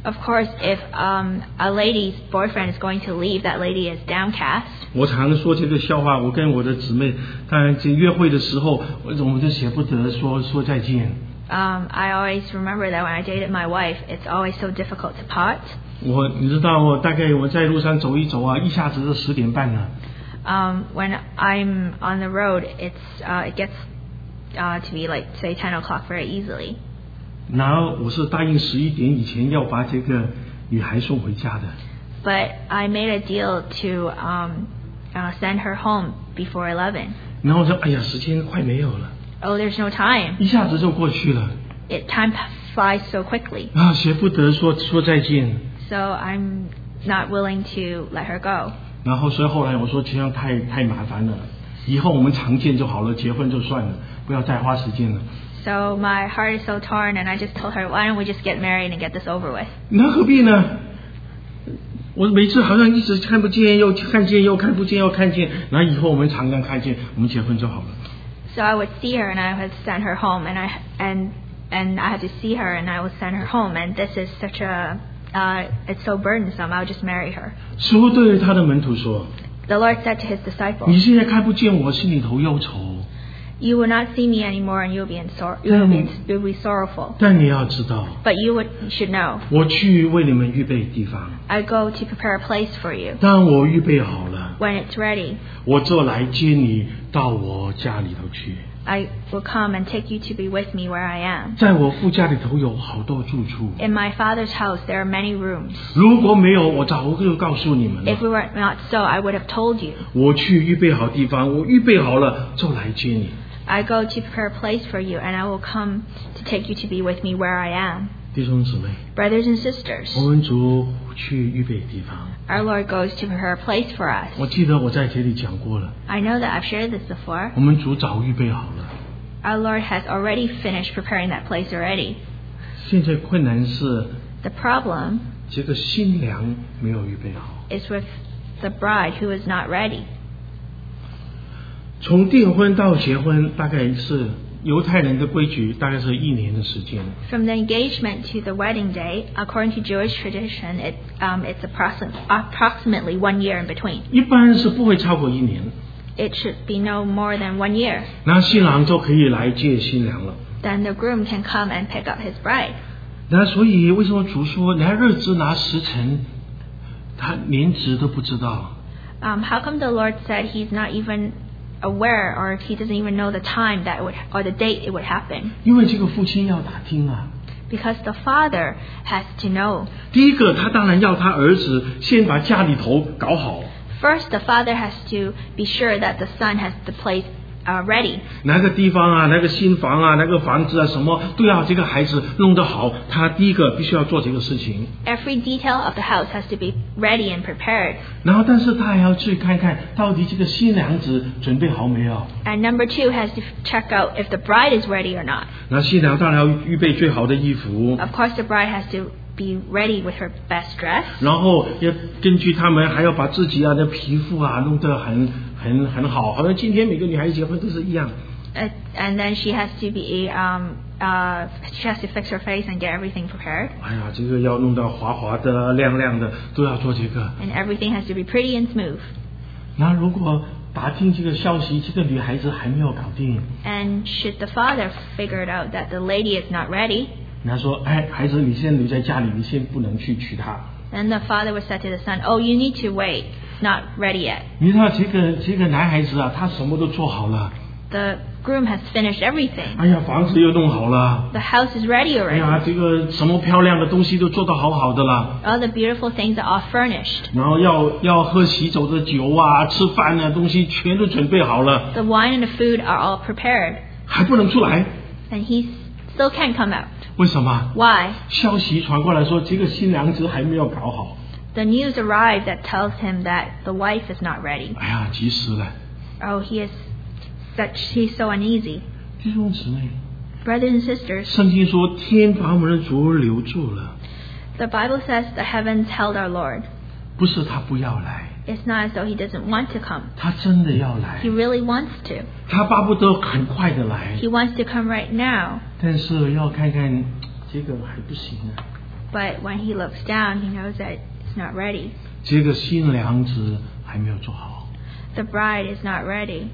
Of course, if a lady's boyfriend is going to leave, that lady is downcast. 我常说这个笑话，我跟我的姊妹，当然这约会的时候，我们就舍不得说再见。 I always remember that when I dated my wife, it's always so difficult to part. 你知道我大概我在路上走一走啊，一下子就10点半了。 When I'm on the road, it gets to be like say 10 o'clock very easily. 然后我是答应11点以前要把这个女孩送回家的。 But I made a deal to send her home before 11. 然后说，哎呀，时间快没有了。 Oh, there's no time. 一下子就过去了。 Time flies so quickly. 舍不得说再见。 So I'm not willing to let her go. 然后所以后来我说这样太麻烦了，以后我们常见就好了，结婚就算了，不要再花时间了。 So my heart is so torn, and I just told her, why don't we just get married and get this over with? 那何必呢？我每次好像一直看不见，又看见，又看不见，又看见，然后以后我们常常看见，我们结婚就好了。 So I would see her, and I would send her home, and I had to see her, and I would send her home, and this is such it's so burdensome. I would just marry her. 主对他的门徒说 The Lord said to his disciples, 你现在看不见我，心里头忧愁。 You will not see me anymore, and you'll be sorrowful. 但你要知道 But you should know, 我去为你们预备地方。 I go to prepare a place for you. 当我预备好了， When it's ready, 我就来接你到我家里头去。 I will come and take you to be with me where I am. 在我父家里头有好多住处。 In my Father's house, there are many rooms. 如果没有，我早就告诉你们了。 If it were not so, I would have told you. 我去预备好地方，我预备好了就来接你。 I go to prepare a place for you, and I will come to take you to be with me where I am. 弟兄姊妹， Brothers and sisters, 我们主去预备地方。 our Lord goes to prepare a place for us. 我记得我在这里讲过了， I know that I've shared this before. 我们主早预备好了。 Our Lord has already finished preparing that place already. 现在困难是 The problem 这个新娘没有预备好。 is with the bride who is not ready. 从订婚到结婚，大概是犹太人的规矩，大概是1年的时间。 From the engagement to the wedding day, according to Jewish tradition, it's approximately 1 year in between. 一般是不会超过1年。 It should be no more than 1 year. 那新郎就可以来接新娘了。 Then the groom can come and pick up his bride. 那所以为什么主说拿日子拿时辰，他连值都不知道？ How come the Lord said he's not even aware, or he doesn't even know the time that or the date it would happen? 因为这个父亲要打听啊。 Because the father has to know. 第一个，他当然要他儿子先把家里头搞好。 First, the father has to be sure that the son has the place ready. 哪个地方啊，哪个新房啊，哪个房子啊，什么都要这个孩子弄得好。他第一个必须要做这个事情。 Every detail of the house has to be ready and prepared. 然后，但是他还要去看看到底这个新娘子准备好没有。 And number 2 has to check out if the bride is ready or not. 那新娘当然要预备最好的衣服。 Of course, the bride has to be ready with her best dress. 然后要根据他们还要把自己的皮肤啊弄得很好，好像今天每个女孩子结婚都是一样。 And then she has to be she has to fix her face and get everything prepared. 哎呀，这个要弄到滑滑的、亮亮的，都要做这个。 And everything has to be pretty and smooth. 那如果打听这个消息，这个女孩子还没有搞定， And should the father figure it out that the lady is not ready, 他说：“哎，孩子，你先留在家里，你先不能去娶她。” then the father would say to the son, "Oh, you need to wait. It's not ready yet." 你知道这个男孩子啊，他什么都做好了。 The groom has finished everything. 哎呀，房子又弄好了。 The house is ready 哎呀， already. 这个什么漂亮的东西都做得好好的了。 All the beautiful things are all furnished. 然后要喝喜酒的酒啊，吃饭的东西全都准备好了， The wine and the food are all prepared. 还不能出来， And he still can't come out. 为什么？ Why? 消息传过来说，这个新娘子还没有搞好。 The news arrived that tells him that the wife is not ready. 哎呀，急死了！ Oh, he's so uneasy. 弟兄姊妹， Brothers and sisters, 圣经说天把我们的主留住了， the Bible says the heavens held our Lord. 不是他不要来， It's not as though he doesn't want to come. 他真的要来 He，really wants to. 他巴不得很快的来， He wants to come right now. 但是要看看这个还不行啊。 But when he looks down, he knows that it's not ready. 这个新娘子还没有做好。 The bride is not ready.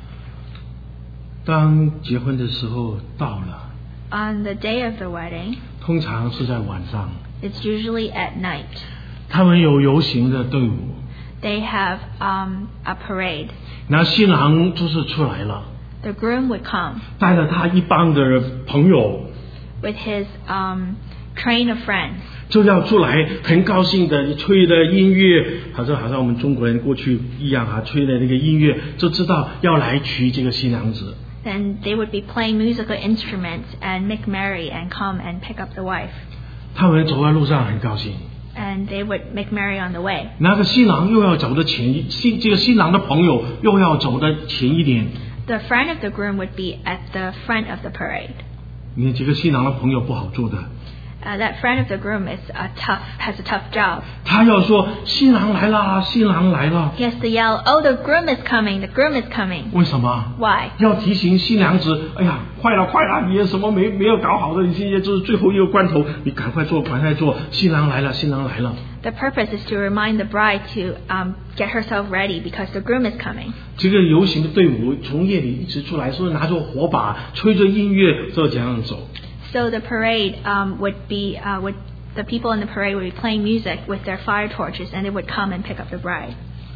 当结婚的时候到了， On the day of the wedding, 通常是在晚上， it's usually at night. 他们有游行的队伍， They have a parade. 那新郎就是出来了， The groom would come 带了他一帮的朋友， with his train of friends. 就要出来，很高兴的吹的音乐，好像我们中国人过去一样啊，吹的那个音乐，就知道要来娶这个新娘子。 Then they would be playing musical instruments and make merry and come and pick up the wife. 他们走在路上很高兴， And they would make merry on the way. 那个新郎又要走的这个新郎的朋友又要走的前一点。 The friend of the groom would be at the front of the parade. 你看这个新郎的朋友不好做的， That friend of the groom has a tough job. 他要说新郎来了，新郎来了。 He has to yell, "Oh, the groom is coming! The groom is coming!" 为什么？ Why? 要提醒新娘子，哎呀，快了，你有什么没有搞好的？你现在就是最后一个关头，你赶快做，新郎来了，新郎来了。 The purpose is to remind the bride to get herself ready because the groom is coming. 这个游行的队伍从夜里一直出来，说拿着火把，吹着音乐，就这样走。 So the parade the people in the parade would be playing music with their fire torches, and they would come and pick up the bride.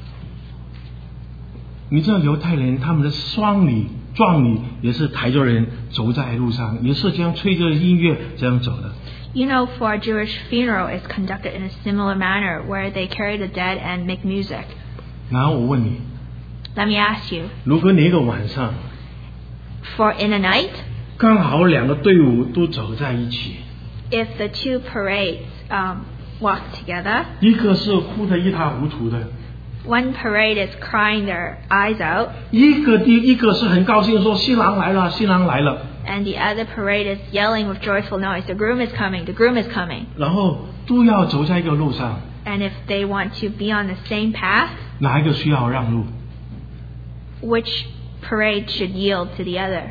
你知道犹太人他们的丧礼、葬礼也是抬着人走在路上，也是这样吹着音乐这样走的。 You know, for a Jewish funeral is conducted in a similar manner, where they carry the dead and make music. 然后我问你， Let me ask you, 如果哪个晚上 for in a night, 刚好两个队伍都走在一起， if the two parades walk together, 一个是哭得一塌糊涂的， one parade is crying their eyes out, 一个是很高兴说新郎来了，新郎来了， and the other parade is yelling with joyful noise, "The groom is coming! The groom is coming!" 然后都要走在一个路上， And if they want to be on the same path, 哪一个需要让路？ which parade should yield to the other?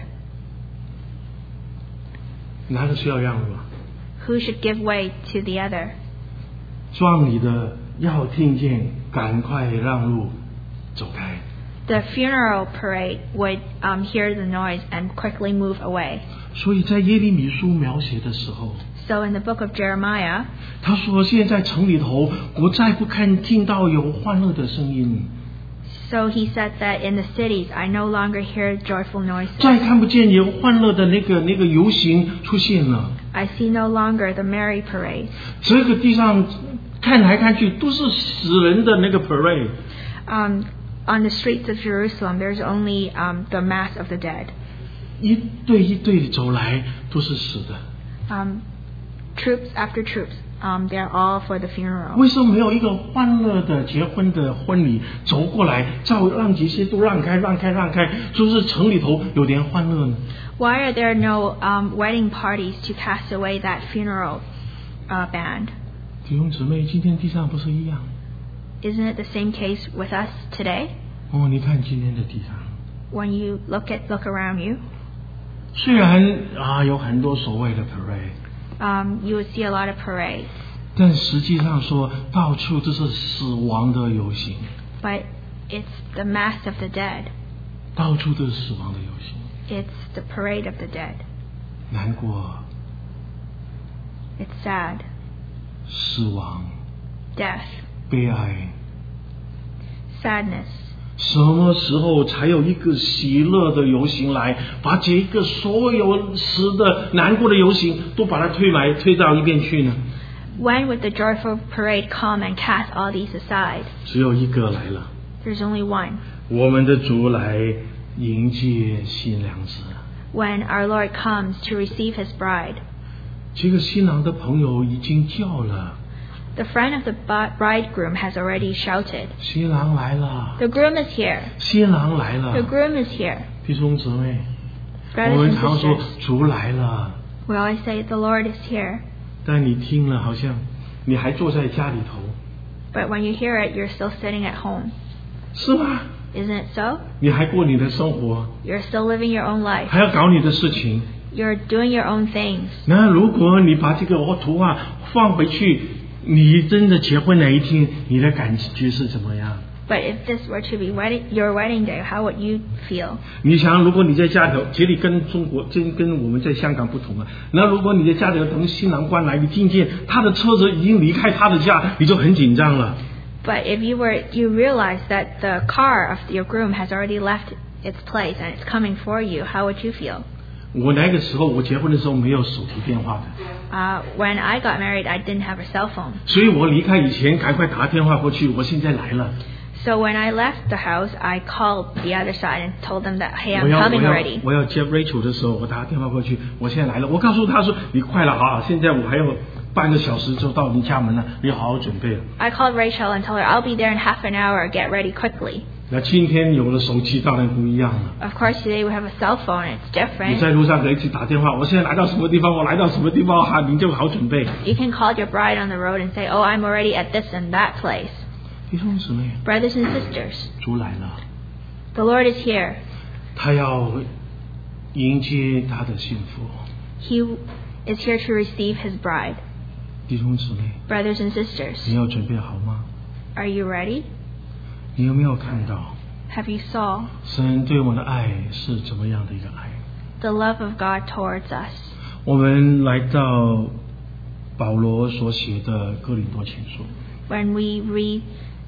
哪个需要让路啊？ Who should give way to the other? 葬礼的要听见，赶快让路，走开。 The funeral parade would hear the noise and quickly move away. 所以在耶利米书描写的时候， So in the book of Jeremiah, 他说现在城里头，我再不看听到有欢乐的声音， so he said that in the cities I no longer hear joyful noises. 再看不见有欢乐的那个游行出现了。 I see no longer the merry parade. 这个地上看来看去都是死人的那个 parade， On the streets of Jerusalem, there's only the mass of the dead. 一队一队走来都是死的。 Troops after troops, they're all for the funeral. 为什么没有一个欢乐的结婚的婚礼走过来，让这些都让开，就是城里头有点欢乐呢？ Why are there no wedding parties to cast away that funeral band? 弟兄姊妹，今天地上不是一样？ Isn't it the same case with us today? 哦，你看今天的地上， When you look around you, 虽然有很多所谓的 parade， you would see a lot of parades, 但实际上说到处都是死亡的游行， but it's the mass of the dead. 到处都是死亡的游行， It's the parade of the dead. 难过、 It's sad, 死亡、 death, 悲哀。 sadness. 什么时候才有一个喜乐的游行来，把这个所有死的难过的游行都把它推到一边去呢？ When would the joyful parade come and cast all these aside? 只有一个来了， There's only one. 我们的主来迎接新娘子。 When our Lord comes to receive his bride. 这个新郎的朋友已经叫了， The friend of the bridegroom has already shouted, 新郎来了， "The groom is here! 新郎来 The 了。 groom is here!" 弟兄姊妹，我 Brothers 们 and 常说 sisters, 主来了， we always say, "The Lord is here." 但你听了好像你还坐在家里头， But when you hear it, you're still sitting at home. 是吗？ Isn't it so? 你还过你的生活， You're still living your own life. 还要搞你的事情， You're doing your own things. 那如果你把这个图画放回去，你真的结婚那一天，你的感觉是怎么样？ But if this were to be your wedding day, how would you feel? 你想，如果你在家里头，这里跟中国跟我们在香港不同啊。那如果你在家里头等新郎官来，你听见他的车子已经离开他的家，你就很紧张了。 But if you realize that the car of your groom has already left its place and it's coming for you, how would you feel? 我那个时候，我结婚的时候没有手提电话的。 When I got married, I didn't have a cell phone. 所以我离开以前，赶快打电话过去。我现在来了。 So when I left the house, I called the other side and told them that, hey, I'm coming already. 我要接 Rachel 的时候，我打电话过去，我现在来了。我告诉他说，你快了啊！现在我还有半个小时就到你家门了，你好好准备了。 I called Rachel and told her, I'll be there in half an hour. Get ready quickly. 那今天有了手机，当然不一样了。 Of course, today we have a cell phone. It's different. 你在路上可以去打电话，我现在来到什么地方，我来到什么地方，哈，你就好准备。 You can call your bride on the road and say, oh, I'm already at this and that place. 弟兄姊妹 Brothers and sisters, 主来了， the Lord is here. 他要迎接他的幸福。 He is here to receive his bride. 弟兄姊妹， Brothers and sisters, 你要准备好吗？ are you ready? 你有没有看到 Have you saw 神对我们的爱是怎么样的一个爱？ the love of God towards us? 我们来到保罗所写的哥林多前书， When we read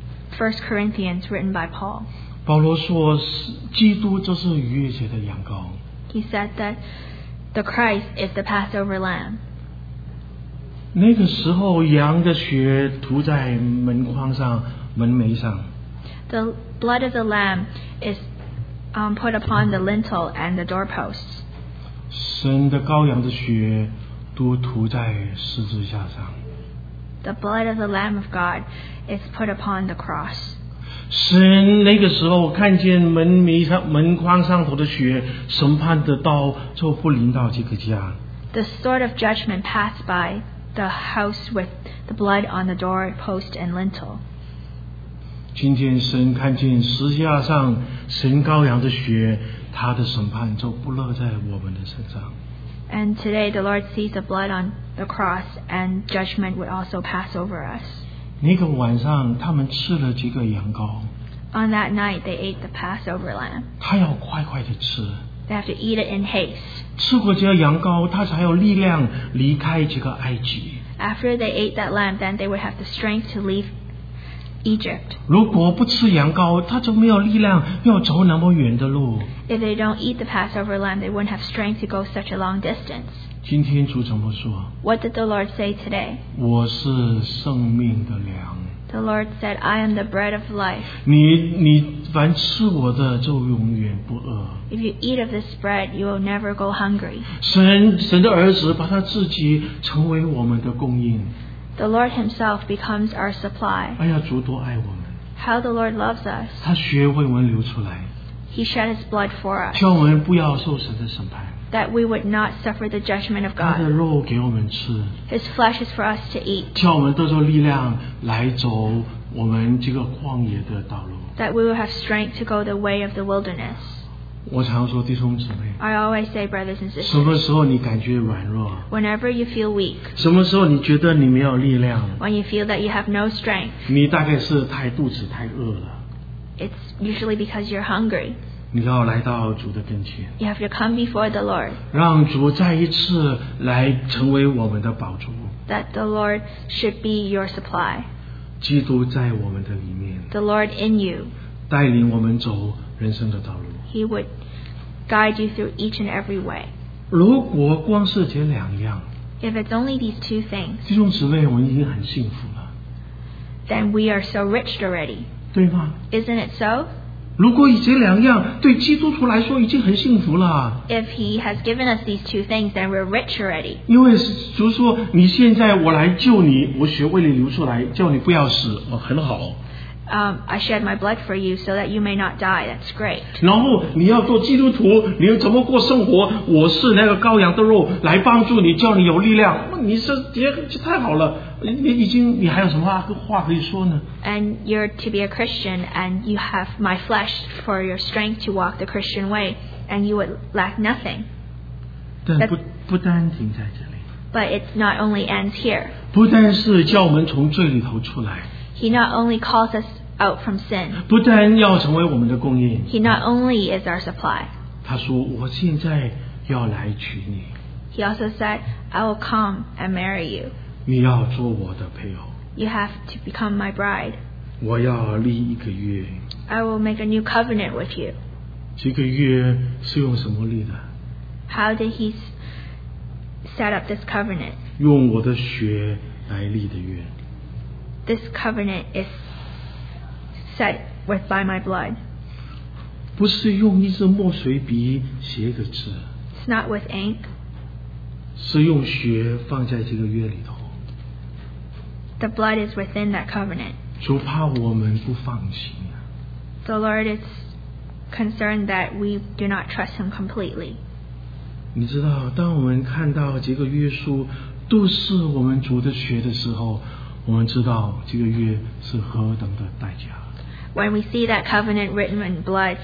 1 Corinthians written by Paul, 保罗说，基督就是逾越节的羊羔。 he said that the Christ is the Passover lamb. 那个时候，羊的血涂在门框上、门楣上。 The blood of the lamb is put upon the lintel and the doorposts. 神的羔羊的血都涂在十字架上。 The blood of the Lamb of God is put upon the cross. 神那个时候看见门楣上、门框上头的血，审判的刀就不临到这个家。 The sword of judgment passed by the house with the blood on the doorpost and lintel. 今天神看见十字架上神羔羊的血，他的审判就不落在我们的身上。 And today the Lord sees the blood on the cross, and judgment would also pass over us. 那个晚上，他们吃了几个羊羔， On that night they ate the Passover lamb. 他要快快的吃， They have to eat it in haste. 吃过这个羊羔，他才有力量离开这个埃及。 After they ate that lamb, then they would have the strength to leave Egypt. 如果不吃羊羔，他就没有力量要走那么远的路。 If they don't eat the Passover lamb, they wouldn't have strength to go such a long distance. 今天主怎么说？ What did the Lord say today? 我是生命的粮。 The Lord said, I am the bread of life. 你凡吃我的，就永远不饿。 If you eat of this bread, you will never go hungry. 神的儿子把他自己成为我们的供应。 The Lord himself becomes our supply. 哎呀，主多爱我们， How the Lord loves us. 他血为我们流出来， He shed his blood for us, 叫我们不要受神的审判。 that we would not suffer the judgment of 他的 God. 肉给我们吃， His flesh is for us to eat, 叫我们得着力量来走我们这个旷野的道路。 that we will have strength to go the way of the wilderness. 我常说，弟兄姊妹， I always say, brothers and 什么 sisters, 时候你感觉软弱？ whenever you feel weak, 什么时候你觉得你没有力量？ when you feel that you have no strength, 你大概是肚子太饿了。 it's usually because you're hungry. 你要来到主的跟前， You have to come before the Lord, 让主再一次来成为我们的宝珠。 that the Lord should be your supply. 基督在我们的里面， The Lord in you, 带领我们走人生的道路。 He would guide you through each and every way. 如果光是这两样， If it's only these two things, 弟兄姊妹，我们已经很幸福了， then we are so rich already. 对吗？ Isn't it so? 如果以这两样对基督徒来说已经很幸福了， If He has given us these two things, then we're rich already. 因为主说你现在我来救你，我血为你流出来，叫你不要死，很好。 I shed my blood for you so that you may not die. That's great. 然后你要做基督徒，你要怎么过生活？我是那个羔羊的肉来帮助你，叫你有力量。你这太好了，你还有什么话可以说呢？ And you're to be a Christian, and you have my flesh for your strength to walk the Christian way, and you would lack nothing. 但不单停在这里， But it not only ends here. 不但是叫我们从罪里头出来， He not only calls us out from sin. 不但要成为我们的供应， He not only is our supply. 他说我现在要来娶你， He also said, I will come and marry you. 你要做我的配偶， You have to become my bride. 我要立一个约。 I will make a new covenant with you. 这个约是用什么立的？ How did he set up this covenant? 用我的血来立的约。 This covenant is set with by my blood. 不是用一支墨水笔写一个字， It's not with ink. 是用血放在这个约里头。 The blood is within that covenant. 主怕我们不放心啊。 The Lord is concerned that we do not trust him completely. 你知道，当我们看到这个约书都是我们主的血的时候，我们知道这个约是何等的代价。 When we see that covenant written in blood,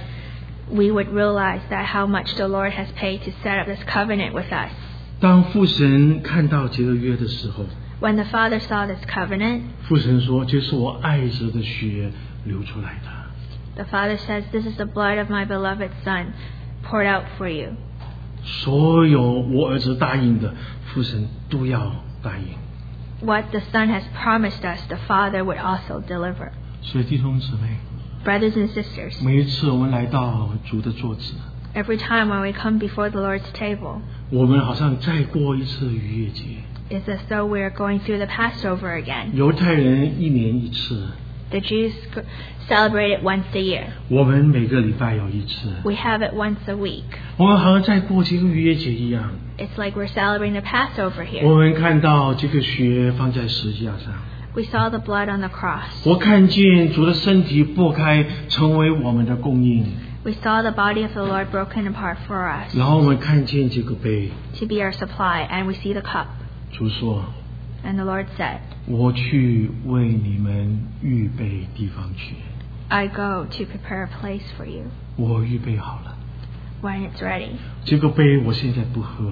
we would realize that how much the Lord has paid to set up this covenant with us. 当父神看到这个约的时候， When the Father saw this covenant, 父神说：“这是我爱子的血流出来的。” the Father says, This is the blood of my beloved Son poured out for you. 所有我儿子答应的，父神都要答应。 What the Son has promised us, the Father would also deliver. 所以弟兄姊妹， Brothers and sisters, 每一次我们来到主的桌子， every time when we come before the Lord's table, 我们好像再过一次逾越节。 it's as though we are going through the Passover again. 犹太人一年一次， The Jews celebrate it once a year. 我们每个礼拜有一次。 We have it once a week. 我们好像在过这个逾越节一样。 It's like we're celebrating the Passover 我 here. 们看到这个血放在十字架上， We saw the blood on the cross. 我看见主的身体擘开，成为我们的供应。 We saw the body of the Lord broken apart for us 然后我们看见这个杯， to be our supply, and we see the cup. 主说 And the Lord said, 我去为你们预备地方去， I go to prepare a place for you 我预备好了。 when it's ready. 这个杯我现在不喝，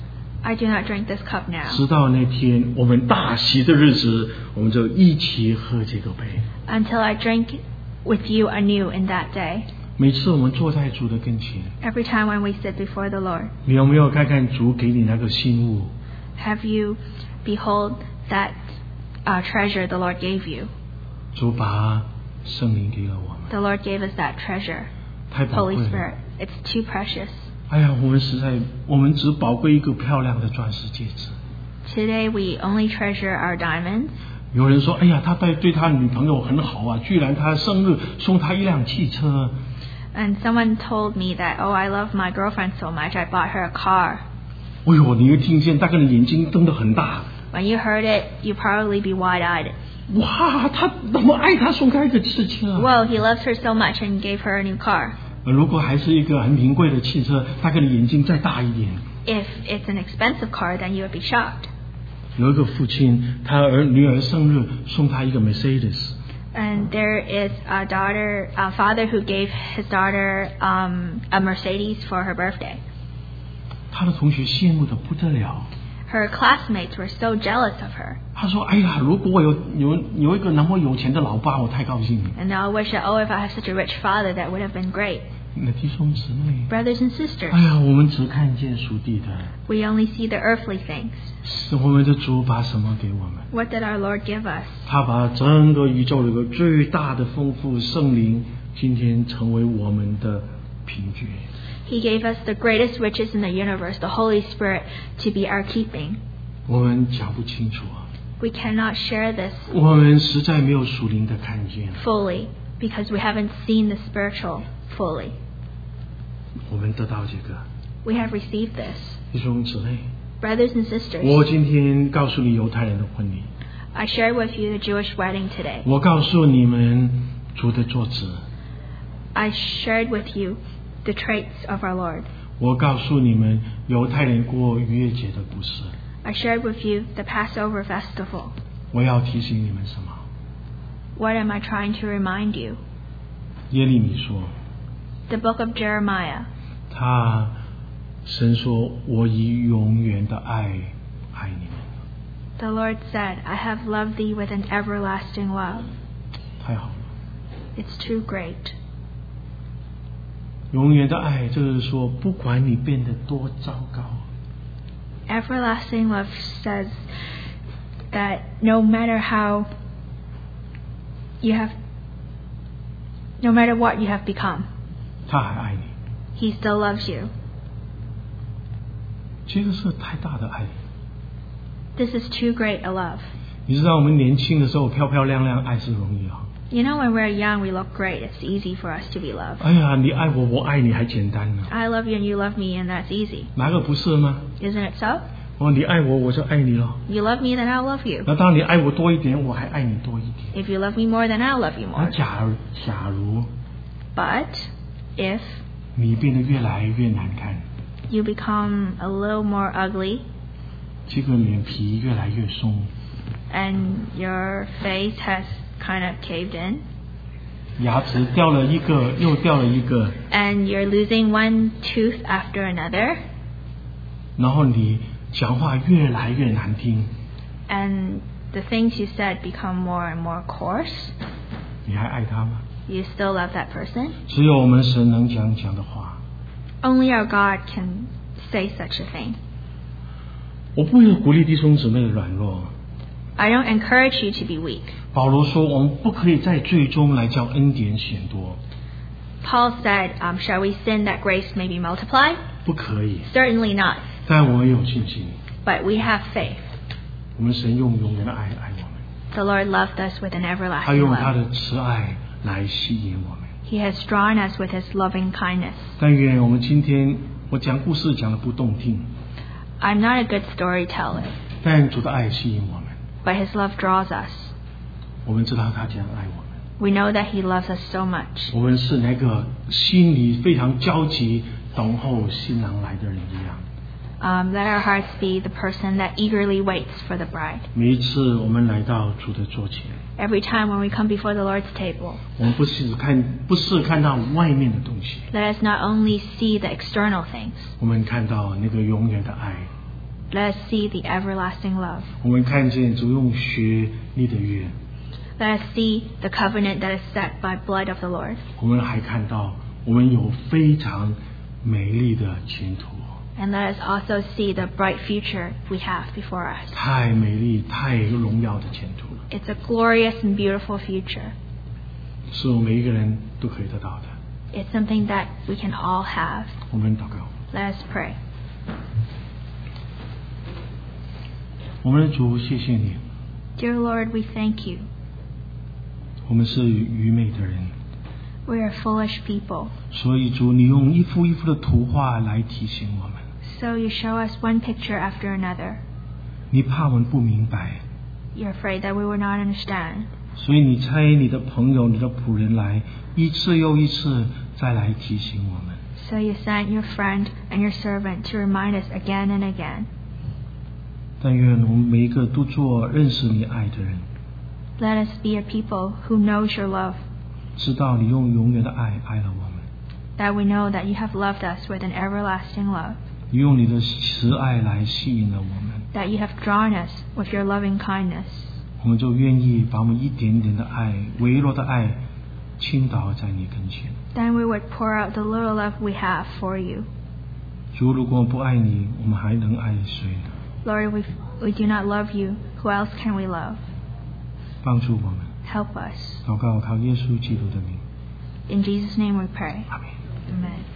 I do not drink this cup now 直到那天我们大喜的日子，我们就一起喝这个杯。 until I drink with you anew in that day. 每次我们坐在主的跟前， Every time when we sit before the Lord, 你有没有看看主给你那个信物？ have you behold that treasure the Lord gave you? 主把圣灵给了我们， The Lord gave us that treasure, 太宝 Holy 贵了。 Spirit. It's too precious. 哎呀，我们只宝贵一个漂亮的钻石戒指。 Today we only treasure our diamonds. 有人说，哎呀，他对他女朋友很好啊，居然他生日送他一辆汽车。 And someone told me that, oh, I love my girlfriend so much, I bought her a car. 哎呦，你一听见，大概你眼睛瞪得很大。 When you heard it, you'd probably be wide-eyed. 哇，他那么爱他，送他一个汽车。 Well, he loves her so much and gave her a new car. 如果还是一个很名贵的汽车，大概你眼睛再大一点。 If it's an expensive car, then you would be shocked. 有一个父亲，他女儿生日送他一个 Mercedes。 And there is a father who gave his daughter a Mercedes for her birthday. 他的同学羡慕的不得了。 Her classmates were so jealous of her. 他说：“哎呀，如果我有一个那么有钱的老爸，我太高兴了。” And now I wish that, oh, if I have such a rich father, that would have been great. 那弟兄姊妹， Brothers and sisters, 哎呀，我们只看见属地的， we only see the earthly things. 是我们的主把什么给我们？ What did our Lord give us? 他把整个宇宙里个最大的丰富圣灵，今天成为我们的凭据。 He gave us the greatest riches in the universe, the Holy Spirit, to be our keeping. 我们讲不清楚， We cannot share this 我们实在没有属灵的看见。 fully because we haven't seen the spiritual fully. 我们得到这个， We have received this. 弟兄姊妹， Brothers and sisters, 我今天告诉你犹太人的婚礼， I shared with you the Jewish wedding today. 我告诉你们主的作子， I shared with you the traits of our Lord. 我告诉你们犹太人过逾越节的故事。 I shared with you the Passover festival. 我要提醒你们什么？ What am I trying to remind you? 耶利米说， The book of Jeremiah. 他神说：“我以永远的爱爱你们。” The Lord said, I have loved thee with an everlasting love. 太好了， It's too great. 永远的爱就是说，不管你变得多糟糕， Everlasting love says that no matter what you have become, 他还爱你。 He still loves you. 这个是太大的爱。 This is too great a love. 你知道我们年轻的时候漂漂亮亮，爱是容易啊。 You know, when we're young, we look great. It's easy for us to be loved. 哎呀，你爱我，我爱你还简单呢。 I love you and you love me, and that's easy. 哪个不是吗？ Isn't it so? 哦，你爱我，我就爱你了。 You love me, then I'll love you. 那当你爱我多一点，我还爱你多一点。 If you love me more, then I'll love you 那 more. 假如 But if 你变得越来越难看， you become a little more ugly, 这个脸皮越来越松， and your face has kind of caved in, 牙齿掉了一个又掉了一个， and you're losing one tooth after another, 然后你讲话越来越难听， and the things you said become more and more coarse, 你还爱他吗？ you still love that person? 只有我们神能讲的话。 Only our God can say such a thing. 我不会鼓励弟兄姊妹的软弱。 I don't encourage you to be weak. 保罗说，我们不可以在罪中来叫恩典显多， Paul said, shall we sin that grace may be multiplied? 不可以。 Certainly not. 但我们有信心， But we have faith. 我们神用永远的爱爱我们， The Lord loved us with an 他 everlasting 用他 love. 的慈爱来吸引我们。 He has drawn us with His loving kindness. 但愿我们今天我讲故事讲得不动听， I'm not a good storyteller, 但主的爱吸引我们， but His love draws us. 我们知道他这样爱我们。 We know that He loves us so much. 我们是那个心里非常焦急等候新郎来的人一样。 Let our hearts be the person that eagerly waits for the bride. 每一次我们来到主的座前， Every time when we come before the Lord's table, 我们不是看到外面的东西， let us not only see the external things, 我们看到那个永远的爱， let us see the everlasting love. 我们看见主用血立的约， Let us see the covenant that is set by blood of the Lord. 我们还看到我们有非常美丽的前途， And let us also see the bright future we have before us. 太美丽、太荣耀的前途了， It's a glorious and beautiful future. 是我们每一个人都可以得到的。 It's something that we can all have. 我们祷告， Let us pray. 我们的主，谢谢你， Dear Lord, we thank you. 我们是愚昧的人， We are foolish people. 所以主，你用一幅一幅的图画来提醒我们， So you show us one picture after another. 你怕我们不明白， You're afraid that we will not understand. 所以你差你的朋友、你的仆人来，一次又一次再来提醒我们。 So you sent your friend and your servant to remind us again and again. 但愿我们每一个都做认识你爱的人， Let us be a people who knows your love, 知道你用永远的爱爱了我们， that we know that you have loved us with an everlasting love, 你用你的慈爱来吸引了我们， that you have drawn us with your loving kindness. 我们就愿意把我们一点点的爱、微弱的爱倾倒在你跟前。 Then we would pour out the little love we have for you. 主，如果不爱你，我们还能爱谁呢？ Lord, we do not love you. Who else can we love? 帮助我们， Help us. 祷告靠耶稣基督的名， In Jesus' name we pray. 阿门。 Amen.